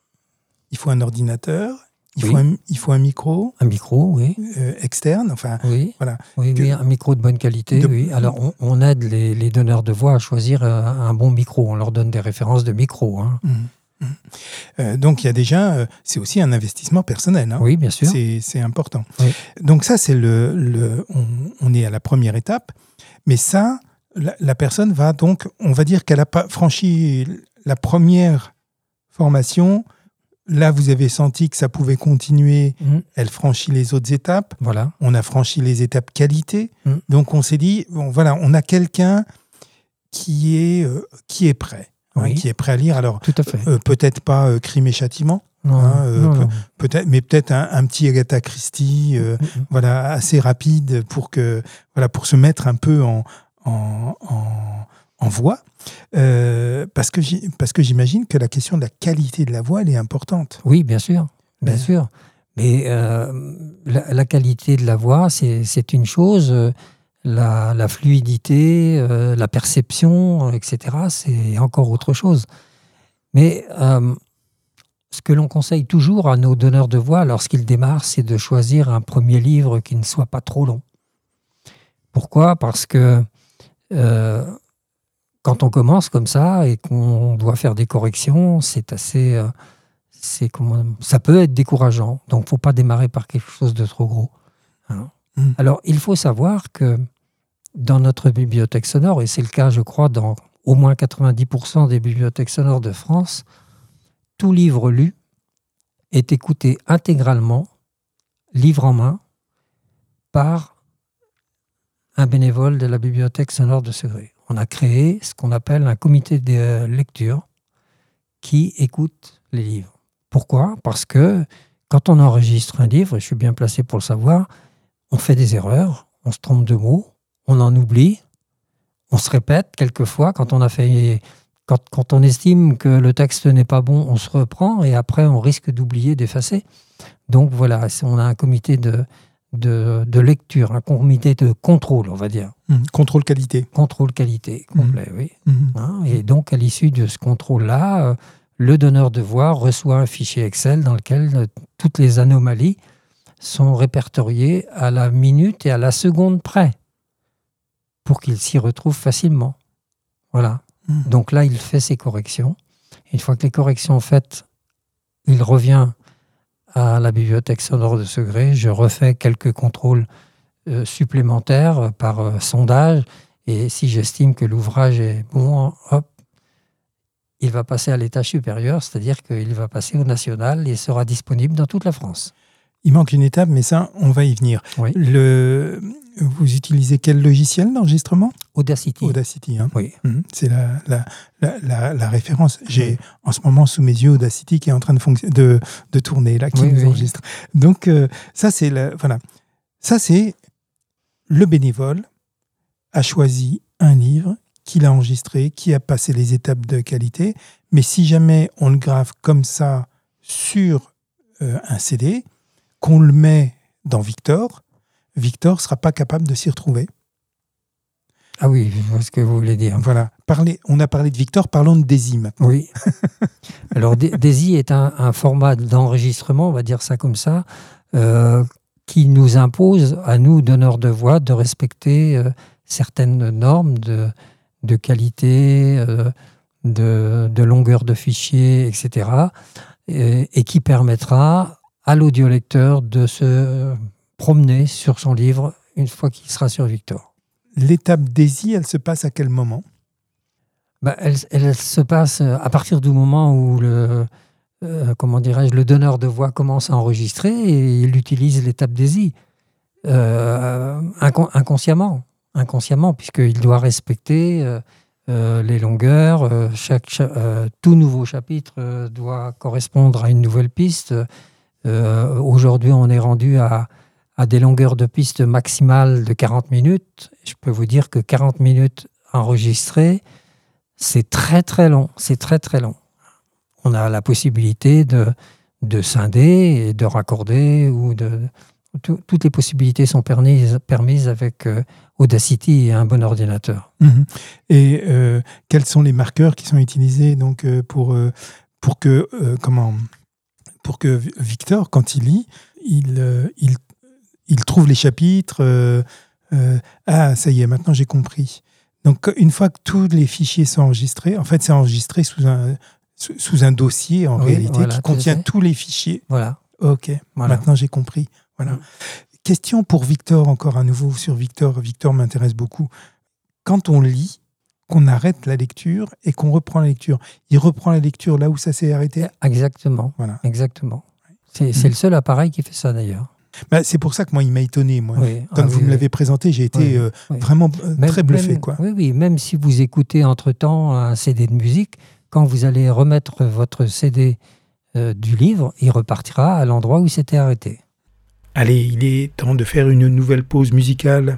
Il faut un ordinateur, il, oui. faut, un, il faut un micro. Un micro, oui. Euh, externe, enfin, oui. voilà. Oui, que, oui, un micro de bonne qualité, de... oui. Alors, on, on aide les, les donneurs de voix à choisir un, un bon micro. On leur donne des références de micro. Hein. Mmh. Mmh. Euh, donc, il y a déjà... Euh, c'est aussi un investissement personnel. Hein. Oui, bien sûr. C'est, c'est important. Oui. Donc ça, c'est le... le on, on est à la première étape. Mais ça, la, la personne va donc... On va dire qu'elle a pas franchi la première formation... Là, vous avez senti que ça pouvait continuer. Mmh. Elle franchit les autres étapes. Voilà. On a franchi les étapes qualité. Mmh. Donc, on s'est dit, bon, voilà, on a quelqu'un qui est, euh, qui est prêt. Oui. Hein, qui est prêt à lire. Alors, tout à fait. Euh, peut-être pas euh, Crime et Châtiment. Non, hein, euh, non, peut, non. Peut-être, mais peut-être un, un petit Agatha Christie, euh, mmh. voilà, assez rapide pour, que, voilà, pour se mettre un peu en, en, en, en voix. Euh, parce, que parce que j'imagine que la question de la qualité de la voix, elle est importante. Oui, bien sûr, bien Mais, sûr. Mais euh, la, la qualité de la voix, c'est, c'est une chose. La, la fluidité, euh, la perception, et cetera, c'est encore autre chose. Mais euh, ce que l'on conseille toujours à nos donneurs de voix lorsqu'ils démarrent, c'est de choisir un premier livre qui ne soit pas trop long. Pourquoi ? Parce que euh, quand on commence comme ça et qu'on doit faire des corrections, c'est assez, euh, c'est comment, ça peut être décourageant. Donc, il ne faut pas démarrer par quelque chose de trop gros. Hein. Mmh. Alors, il faut savoir que dans notre bibliothèque sonore, et c'est le cas, je crois, dans au moins quatre-vingt-dix pour cent des bibliothèques sonores de France, tout livre lu est écouté intégralement, livre en main, par un bénévole de la bibliothèque sonore de Segré. On a créé ce qu'on appelle un comité de lecture qui écoute les livres. Pourquoi ? Parce que quand on enregistre un livre, et je suis bien placé pour le savoir, on fait des erreurs, on se trompe de mots, on en oublie, on se répète quelquefois. Quand on, a fait, quand, quand on estime que le texte n'est pas bon, on se reprend et après on risque d'oublier, d'effacer. Donc voilà, on a un comité de... De, de lecture, un comité de contrôle, on va dire. Mmh, contrôle qualité. Contrôle qualité, complet, mmh. oui. Mmh. Hein, et donc, à l'issue de ce contrôle-là, euh, le donneur de voix reçoit un fichier Excel dans lequel euh, toutes les anomalies sont répertoriées à la minute et à la seconde près pour qu'il s'y retrouve facilement. Voilà. Mmh. Donc là, il fait ses corrections. Une fois que les corrections sont faites, il revient à la bibliothèque sonore de Segré, je refais quelques contrôles euh, supplémentaires par euh, sondage, Et si j'estime que l'ouvrage est bon, hop, il va passer à l'étage supérieur, c'est-à-dire qu'il va passer au national et sera disponible dans toute la France. Il manque une étape, mais ça, on va y venir. Oui. Le... Vous utilisez quel logiciel d'enregistrement ? Audacity. Audacity, hein. Oui. Mmh. C'est la, la, la, la, la référence. J'ai en ce moment sous mes yeux Audacity qui est en train de, fonc- de, de tourner, là, qui Oui, nous oui. enregistre. Donc, euh, ça, c'est la, voilà. Ça, c'est le bénévole a choisi un livre, qu'il a enregistré, qui a passé les étapes de qualité. Mais si jamais on le grave comme ça sur euh, un C D, qu'on le met dans Victor, Victor ne sera pas capable de s'y retrouver. Ah oui, je vois ce que vous voulez dire. Voilà. Parlez, on a parlé de Victor, parlons de Daisy maintenant. Oui. Alors, D- Daisy est un, un format d'enregistrement, on va dire ça comme ça, euh, qui nous impose, à nous, donneurs de voix, de respecter euh, certaines normes de, de qualité, euh, de, de longueur de fichier, et cetera, et, et qui permettra à l'audiolecteur de se promener sur son livre une fois qu'il sera sur Victor. L'étape Daisy, elle se passe à quel moment ? Ben, elle, elle se passe à partir du moment où le, euh, comment dirais-je, le donneur de voix commence à enregistrer et il utilise l'étape Daisy euh, incon- inconsciemment, inconsciemment, puisqu'il doit respecter euh, euh, les longueurs. Euh, chaque, cha- euh, tout nouveau chapitre euh, doit correspondre à une nouvelle piste. Euh, aujourd'hui, on est rendu à, à des longueurs de piste maximales de quarante minutes. Je peux vous dire que quarante minutes enregistrées, c'est très très long. C'est très très long. On a la possibilité de, de scinder et de raccorder. Ou de, tout, toutes les possibilités sont permises, permises avec euh, Audacity et un bon ordinateur. Mmh. Et euh, quels sont les marqueurs qui sont utilisés donc, euh, pour, euh, pour que... Euh, comment pour que Victor, quand il lit, il, euh, il, il trouve les chapitres. Euh, euh, ah, ça y est, maintenant j'ai compris. Donc, une fois que tous les fichiers sont enregistrés, en fait, c'est enregistré sous un, sous, sous un dossier, en Oui, réalité, voilà, qui tout à contient fait. tous les fichiers. Voilà. Ok, Voilà. maintenant j'ai compris. Voilà. Mm. Question pour Victor, encore à nouveau sur Victor. Victor m'intéresse beaucoup. Quand on lit, qu'on arrête la lecture et qu'on reprend la lecture, il reprend la lecture là où ça s'est arrêté. Exactement. Voilà. Exactement. C'est, c'est Mhm. le seul appareil qui fait ça d'ailleurs. Bah, c'est pour ça que moi, il m'a étonné. Moi. Oui. Quand Ah vous oui, me oui. l'avez présenté, j'ai été Oui, euh, oui. vraiment euh, Même- très bluffé. même- Quoi. Oui, oui, même si vous écoutez entre-temps un C D de musique, quand vous allez remettre votre C D euh, du livre, il repartira à l'endroit où il s'était arrêté. Allez, il est temps de faire une nouvelle pause musicale.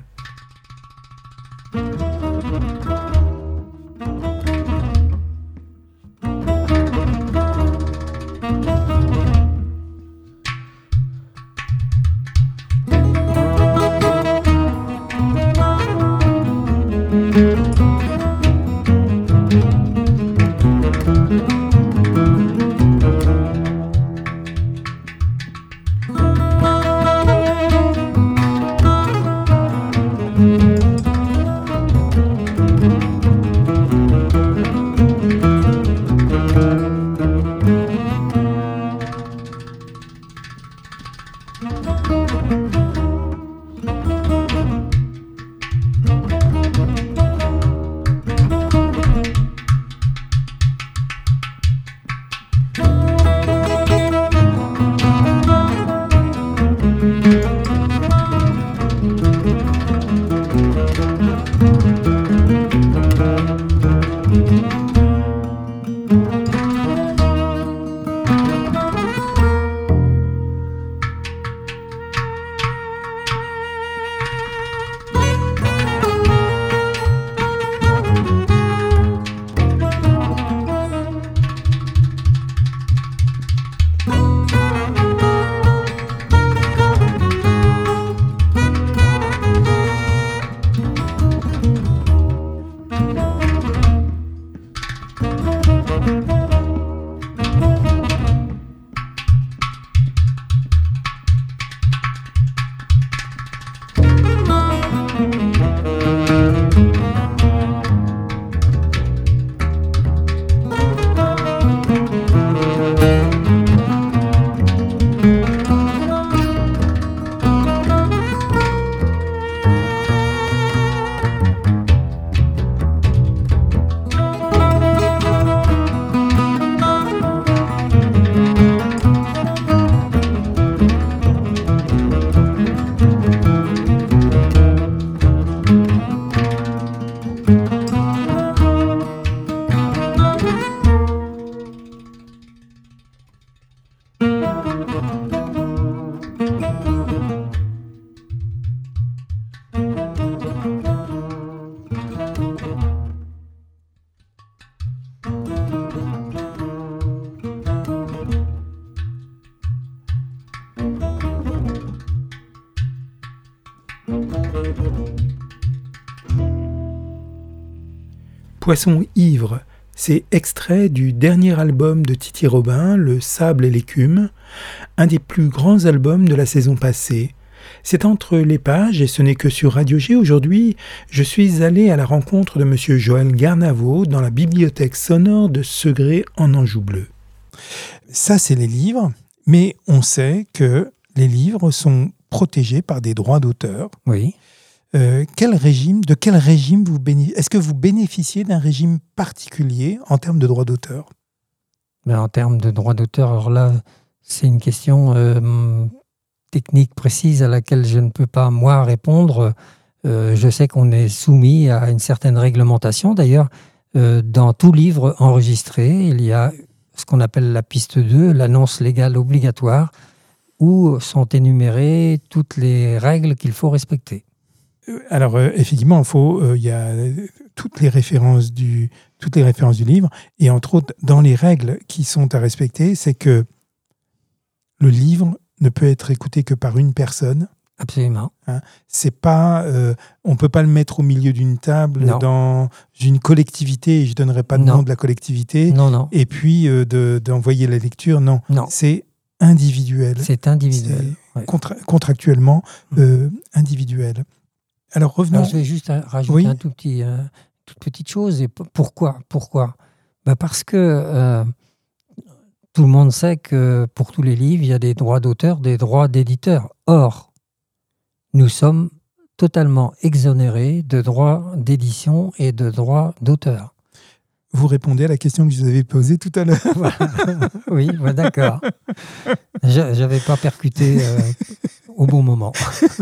Poisson ivre, c'est extrait du dernier album de Titi Robin, Le Sable et l'Écume, un des plus grands albums de la saison passée. C'est entre les pages et ce n'est que sur Radio G. Aujourd'hui, je suis allé à la rencontre de monsieur Joël Garnavaux dans la bibliothèque sonore de Segré en Anjou bleu. Ça, c'est les livres, mais on sait que les livres sont protégés par des droits d'auteur. Oui. Euh, quel régime, de quel régime vous bénéficiez ? Est-ce que vous bénéficiez d'un régime particulier en termes de droits d'auteur ? Ben, en termes de droits d'auteur, alors là, c'est une question euh, technique précise à laquelle je ne peux pas, moi, répondre. Euh, je sais qu'on est soumis à une certaine réglementation. D'ailleurs, euh, dans tout livre enregistré, il y a ce qu'on appelle la piste deux, l'annonce légale obligatoire, où sont énumérées toutes les règles qu'il faut respecter. Alors, euh, effectivement, il faut, euh, y a toutes les références du, toutes les références du livre, et entre autres, dans les règles qui sont à respecter, c'est que le livre ne peut être écouté que par une personne. Absolument. Hein, c'est pas, euh, on ne peut pas le mettre au milieu d'une table, non. Dans une collectivité, et je ne donnerai pas de non. nom de la collectivité, non, non. et puis euh, de, d'envoyer la lecture, non. non. C'est individuel. C'est individuel. C'est ouais. contra- contractuellement euh, individuel. Alors revenons. Alors, je vais juste rajouter oui. un tout petit, euh, toute petite chose. Et p- pourquoi Pourquoi ben Parce que euh, tout le monde sait que pour tous les livres, il y a des droits d'auteur, des droits d'éditeur. Or, nous sommes totalement exonérés de droits d'édition et de droits d'auteur. Vous répondez à la question que je vous avais posée tout à l'heure. Oui, ben d'accord. Je n'avais pas percuté euh, au bon moment.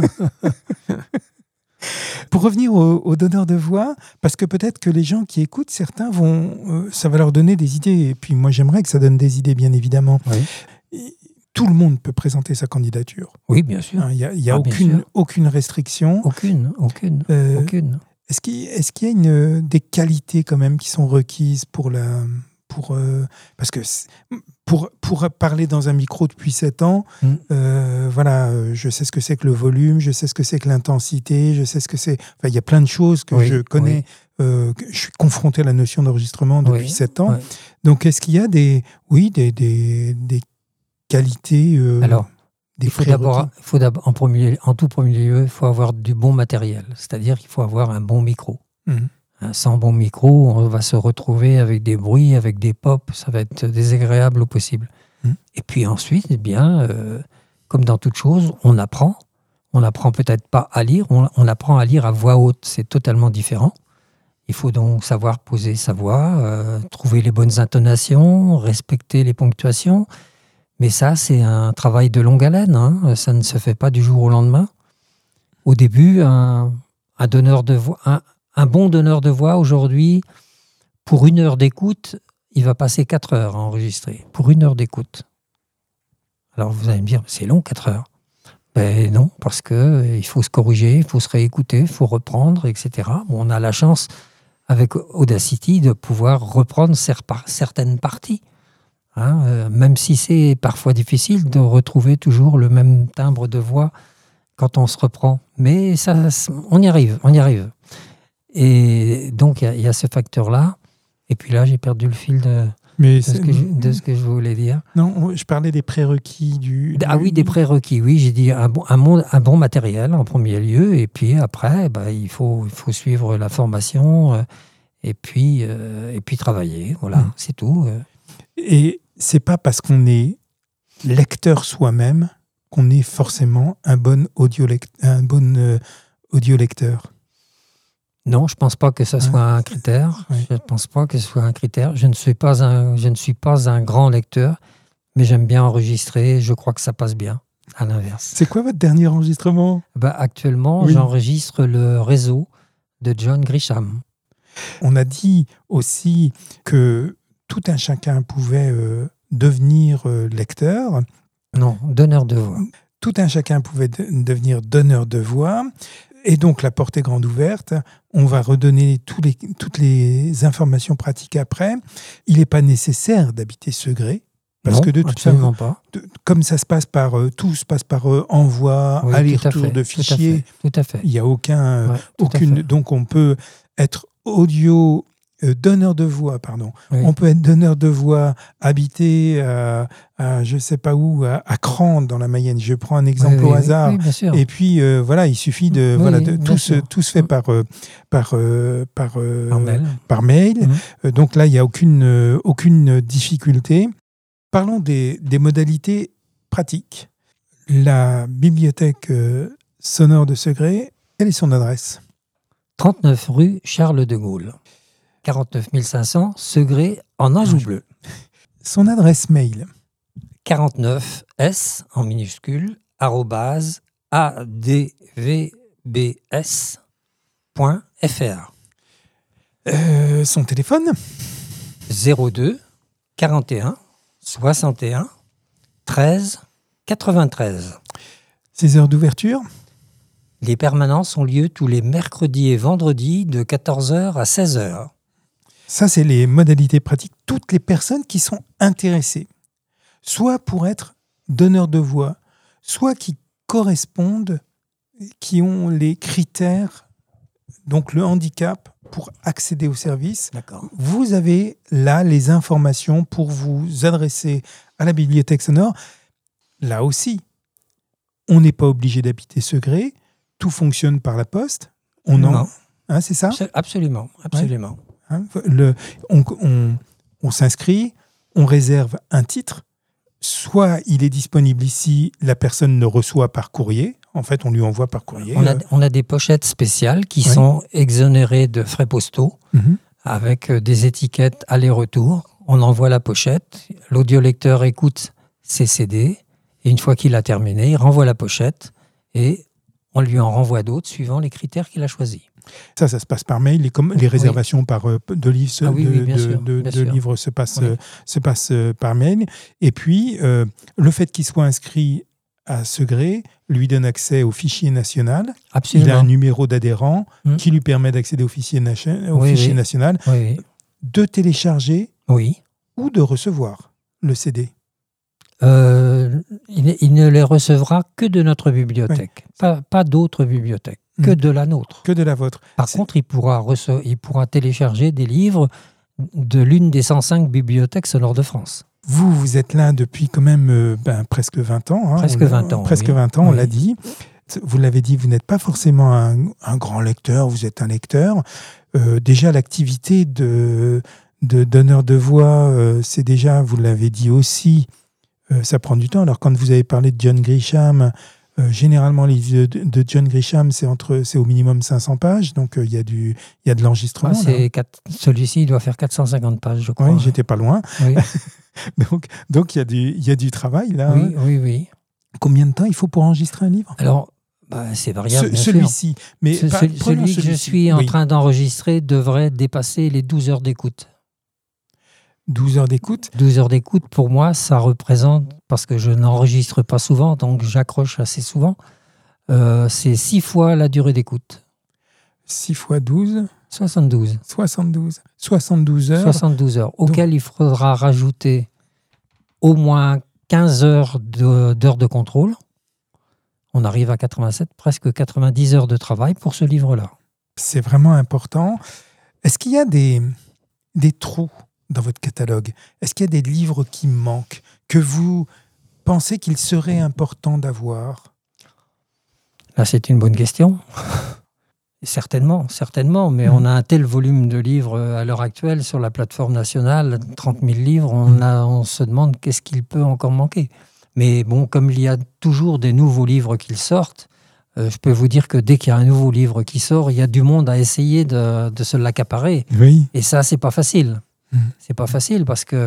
Pour revenir aux, aux donneurs de voix, parce que peut-être que les gens qui écoutent, certains vont, euh, ça va leur donner des idées. Et puis moi, j'aimerais que ça donne des idées, bien évidemment. Oui. Et tout le monde peut présenter sa candidature. Oui, bien sûr. Il hein, n'y a, y a ah, aucune, aucune restriction. Aucune, aucune, euh, aucune. Est-ce qu'il, est-ce qu'il y a une, des qualités quand même qui sont requises pour la... Pour, euh, parce que pour, pour parler dans un micro depuis sept ans, mm. euh, voilà, je sais ce que c'est que le volume, je sais ce que c'est que l'intensité, je sais ce que c'est... Enfin, il y a plein de choses que oui, je connais. Oui. Euh, que je suis confronté à la notion d'enregistrement depuis oui, sept ans. Oui. Donc, est-ce qu'il y a des, oui, des, des, des qualités euh, Alors, des il faut d'abord, il faut d'abord en, premier, en tout premier lieu, il faut avoir du bon matériel. C'est-à-dire qu'il faut avoir un bon micro. Mm. Sans bon micro, on va se retrouver avec des bruits, avec des pops, ça va être désagréable au possible. Mmh. Et puis ensuite, eh bien, euh, comme dans toute chose, on apprend. On n'apprend peut-être pas à lire, on, on apprend à lire à voix haute, c'est totalement différent. Il faut donc savoir poser sa voix, euh, trouver les bonnes intonations, respecter les ponctuations. Mais ça, c'est un travail de longue haleine, hein. Ça ne se fait pas du jour au lendemain. Au début, un, un donneur de voix... Un, Un bon donneur de voix, aujourd'hui, pour une heure d'écoute, il va passer quatre heures à enregistrer. Pour une heure d'écoute. Alors vous allez me dire, c'est long, quatre heures. Ben non, parce qu'il faut se corriger, il faut se réécouter, il faut reprendre, et cetera. Bon, on a la chance, avec Audacity, de pouvoir reprendre certaines parties. Hein, euh, même si c'est parfois difficile de retrouver toujours le même timbre de voix quand on se reprend. Mais ça, on y arrive, on y arrive. Et donc, il y, y a ce facteur-là. Et puis là, j'ai perdu le fil de, Mais de, ce, que je, de ce que je voulais dire. Non, je parlais des prérequis du... Ah oui, des prérequis, oui. J'ai dit un bon, un, bon, un bon matériel en premier lieu. Et puis après, bah, il, faut, il faut suivre la formation euh, et, puis, euh, et puis travailler. Voilà, mmh. c'est tout. Euh. Et c'est pas parce qu'on est lecteur soi-même qu'on est forcément un bon audio-lecteur. Un bon, euh, audio-lecteur. Non, je ne pense pas que ce soit un critère. Oui. Je ne pense pas que ce soit un critère. Je ne suis pas un, je ne suis pas un grand lecteur, mais j'aime bien enregistrer. Je crois que ça passe bien, à l'inverse. C'est quoi votre dernier enregistrement ? Bah, actuellement, oui. j'enregistre le réseau de John Grisham. On a dit aussi que tout un chacun pouvait euh, devenir euh, lecteur. Non, donneur de voix. Tout un chacun pouvait de- devenir donneur de voix. Et donc, la porte est grande ouverte. On va redonner tous les, toutes les informations pratiques après. Il n'est pas nécessaire d'habiter Segré. Parce non, que de toute absolument façon, pas. de- comme ça se passe par euh, tout se passe par euh, envoi, Oui, tout à aller-retour fait, de tout à fichiers, fait, Tout à fait. il n'y a aucun, euh, Ouais, tout à aucune. fait. Donc on peut être audio euh, donneur de voix, pardon. Oui. On peut être donneur de voix, habité à, à je sais pas où, à, à Crans dans la Mayenne. Je prends un exemple Oui, au oui, hasard. Oui, bien sûr. Et puis euh, voilà, il suffit de Oui, voilà, de, bien tout, se, sûr. tout se fait par euh, par euh, par, euh, Par mail. par mail. Mhm. Euh, donc là, il n'y a aucune euh, aucune difficulté. Parlons des, des modalités pratiques. La bibliothèque euh, sonore de Segré, quelle est son adresse? trente-neuf rue Charles de Gaulle. quarante-neuf mille cinq cents, Segré en Anjou bleu. Son adresse mail? quarante-neuf S en minuscule, arrobase, advbs point fr. Euh, son téléphone? zéro deux quarante et un soixante et un treize quatre-vingt-treize. Ses heures d'ouverture? Les permanences ont lieu tous les mercredis et vendredis de quatorze heures à seize heures. Ça, c'est les modalités pratiques. Toutes les personnes qui sont intéressées, soit pour être donneur de voix, soit qui correspondent, qui ont les critères, donc le handicap, pour accéder au service. D'accord. Vous avez là les informations pour vous adresser à la bibliothèque sonore. Là aussi, on n'est pas obligé d'habiter Segré. Tout fonctionne par la poste. On en, Non. hein, c'est ça? Abso- Absolument, absolument. Hein, le, on on, on s'inscrit, on réserve un titre. Soit il est disponible ici, la personne le reçoit par courrier. En fait, on lui envoie par courrier. On a, euh, on a des pochettes spéciales qui Oui. sont exonérées de frais postaux, mhm. avec euh, des étiquettes aller-retour. On envoie la pochette, l'audiolecteur écoute ses C D, et une fois qu'il a terminé, il renvoie la pochette, et on lui en renvoie d'autres suivant les critères qu'il a choisis. Ça, ça se passe par mail. Les, com- les réservations par, euh, de livres, se- Ah oui, de, oui, bien de- sûr, de- bien de sûr. livres se passent, Oui. euh, se passent euh, par mail. Et puis, euh, le fait qu'il soit inscrit à Segré lui donne accès au fichier national. Il Absolument. a un numéro d'adhérent Mm. qui lui permet d'accéder au fichier, nation- au Oui, fichier oui. national, Oui, de télécharger oui. ou de recevoir le C D. Euh, il, il ne les recevra que de notre bibliothèque, pas, pas d'autres bibliothèques, que Mhm. de la nôtre. Que de la vôtre. Par C'est- contre, il pourra, rece- il pourra télécharger des livres de l'une des cent cinq bibliothèques sonores de France. Vous, vous êtes là depuis quand même euh, ben, presque vingt ans. hein, Presque on l'a- vingt ans, Presque oui. vingt ans, on Oui. l'a dit. Vous l'avez dit, vous n'êtes pas forcément un, un grand lecteur, vous êtes un lecteur. Euh, déjà, l'activité de, de donneur de voix, euh, c'est déjà, vous l'avez dit aussi, euh, ça prend du temps. Alors, quand vous avez parlé de John Grisham, euh, généralement, les livres de, de John Grisham, c'est entre, c'est au minimum cinq cents pages, donc euh, il y a du, il y a de l'enregistrement. Ah, là. c'est quatre- celui-ci, il doit faire quatre cent cinquante pages, je crois. Oui, j'étais pas loin. Oui, Donc, donc il y a du, il y a du travail là. oui, hein. oui, oui. Combien de temps il faut pour enregistrer un livre? Alors, bah, c'est variable, Ce- bien sûr. Celui-ci. Mais Ce- pas- celui, prenons celui que je celui-ci. suis en Oui. train d'enregistrer devrait dépasser les douze heures d'écoute. douze heures d'écoute. douze heures d'écoute, pour moi, ça représente, parce que je n'enregistre pas souvent, donc j'accroche assez souvent, euh, c'est six fois la durée d'écoute. six fois douze, soixante-douze. soixante-douze. soixante-douze heures. soixante-douze heures, auquel il faudra rajouter au moins quinze heures de- d'heures de contrôle. On arrive à quatre-vingt-sept, presque quatre-vingt-dix heures de travail pour ce livre-là. C'est vraiment important. Est-ce qu'il y a des, des trous dans votre catalogue? Est-ce qu'il y a des livres qui manquent, que vous pensez qu'il serait important d'avoir? Là, c'est une bonne question. Certainement, certainement, mais Mhm. on a un tel volume de livres à l'heure actuelle sur la plateforme nationale, trente mille livres, on, a, on se demande qu'est-ce qu'il peut encore manquer. Mais bon, comme il y a toujours des nouveaux livres qui sortent, euh, je peux vous dire que dès qu'il y a un nouveau livre qui sort, il y a du monde à essayer de, de se l'accaparer. Oui. Et ça, c'est pas facile. Mhm. C'est pas facile parce que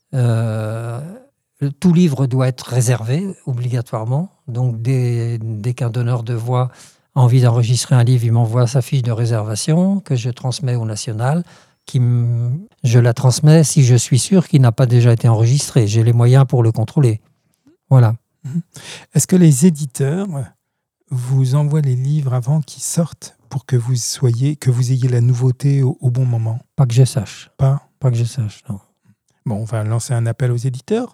euh, tout livre doit être réservé obligatoirement. Donc, dès, dès qu'un donneur de voix a envie d'enregistrer un livre, il m'envoie sa fiche de réservation que je transmets au national. Qui m- je la transmets si je suis sûr qu'il n'a pas déjà été enregistré. J'ai les moyens pour le contrôler. Voilà. Est-ce que les éditeurs vous envoient les livres avant qu'ils sortent pour que vous soyez, que vous ayez la nouveauté au, au bon moment? Pas que je sache. Pas. Pas que je sache, non. Bon, on va lancer un appel aux éditeurs.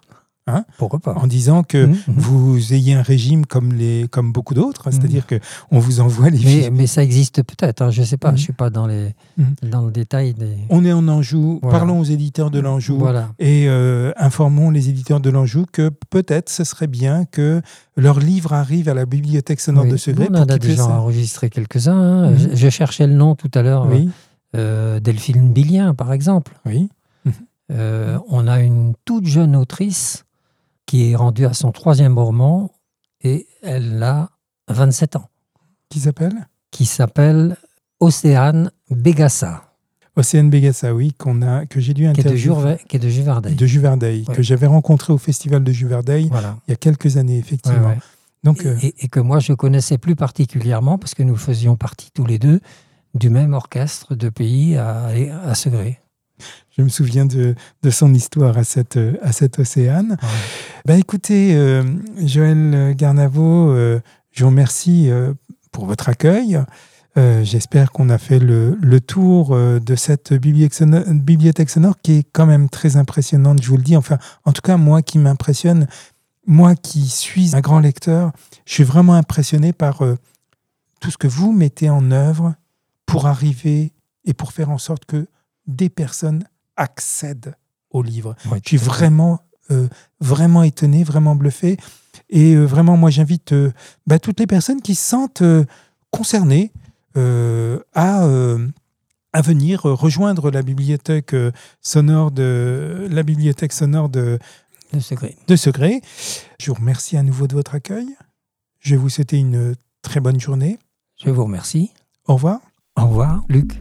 Hein, pourquoi pas. En disant que mmh, mmh. vous ayez un régime comme, les, comme beaucoup d'autres, c'est-à-dire mmh. qu'on vous envoie les mais, mais ça existe peut-être, hein, je ne sais pas, mmh. je ne suis pas dans, les, mmh. dans le détail. Des... On est en Anjou, voilà. Parlons aux éditeurs de l'Anjou voilà. et euh, informons les éditeurs de l'Anjou que peut-être ce serait bien que leur livre arrive à la bibliothèque sonore oui. de Segré. On en a déjà enregistré quelques-uns. Hein. Mmh. Je, je cherchais le nom tout à l'heure, oui. euh, Delphine Billien par exemple. Oui. Mmh. Euh, on a une toute jeune autrice qui est rendue à son troisième roman, et elle a vingt-sept ans. Qui s'appelle ? Qui s'appelle Océane Begassa. Océane Begassa, oui, qu'on a, que j'ai dû interviewer. Qui est de Juverdeil. De Juverdeil, ouais. que j'avais rencontré au festival de Juverdeil voilà. il y a quelques années, effectivement. Ouais, ouais. Donc, et, euh... et, et que moi, je connaissais plus particulièrement, parce que nous faisions partie tous les deux du même orchestre de pays à, à Segré. Je me souviens de, de son histoire à cette, à cette Océane. Ouais. Ben écoutez, euh, Joël Garnavo, euh, je vous remercie euh, pour votre accueil. Euh, j'espère qu'on a fait le, le tour euh, de cette bibliothèque sonore, bibliothèque sonore qui est quand même très impressionnante, je vous le dis. Enfin, en tout cas, moi qui m'impressionne, moi qui suis un grand lecteur, je suis vraiment impressionné par euh, tout ce que vous mettez en œuvre pour arriver et pour faire en sorte que des personnes accèdent au livre. Ouais, je suis vraiment, euh, vraiment étonné, vraiment bluffé. Et euh, vraiment, moi, j'invite euh, bah, toutes les personnes qui se sentent euh, concernées euh, à, euh, à venir rejoindre la bibliothèque sonore de, la bibliothèque sonore de, de Segré. de Segré. Je vous remercie à nouveau de votre accueil. Je vais vous souhaiter une très bonne journée. Je vous remercie. Au revoir. Au revoir, Luc.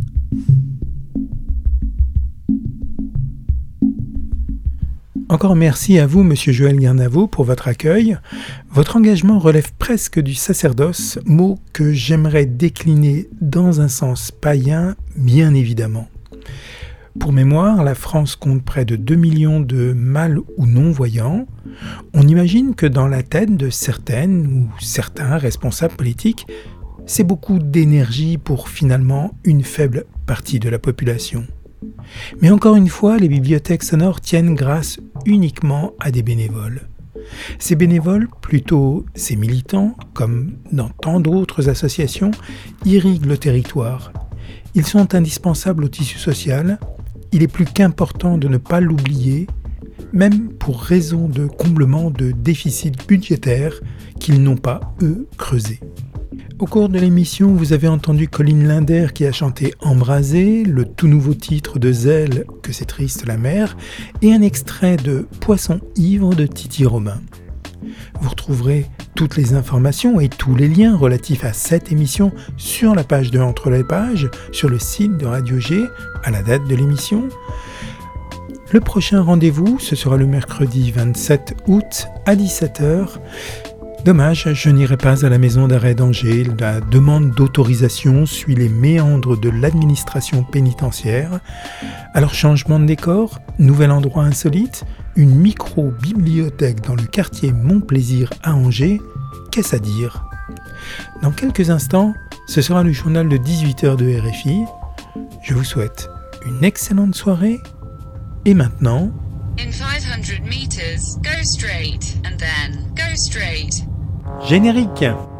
Encore merci à vous, Monsieur Joël Garnavo, pour votre accueil. Votre engagement relève presque du sacerdoce, mot que j'aimerais décliner dans un sens païen, bien évidemment. Pour mémoire, la France compte près de deux millions de mal ou non-voyants. On imagine que dans la tête de certaines ou certains responsables politiques, c'est beaucoup d'énergie pour finalement une faible partie de la population. Mais encore une fois, les bibliothèques sonores tiennent grâce uniquement à des bénévoles. Ces bénévoles, plutôt ces militants, comme dans tant d'autres associations, irriguent le territoire. Ils sont indispensables au tissu social. Il est plus qu'important de ne pas l'oublier, même pour raison de comblement de déficits budgétaires qu'ils n'ont pas, eux, creusés. Au cours de l'émission, vous avez entendu Colline Linder qui a chanté « Embrasé », le tout nouveau titre de Zèle, « Que c'est triste la mer », et un extrait de « Poisson ivre » de Titi Romain. Vous retrouverez toutes les informations et tous les liens relatifs à cette émission sur la page de Entre les pages, sur le site de Radio G, à la date de l'émission. Le prochain rendez-vous, ce sera le mercredi vingt-sept août à dix-sept heures. Dommage, je n'irai pas à la maison d'arrêt d'Angers. La demande d'autorisation suit les méandres de l'administration pénitentiaire. Alors changement de décor, nouvel endroit insolite, une micro-bibliothèque dans le quartier Montplaisir à Angers, qu'est-ce à dire ? Dans quelques instants, ce sera le journal de dix-huit heures de R F I. Je vous souhaite une excellente soirée. Et maintenant... In five hundred meters, go straight, and then go straight. Générique.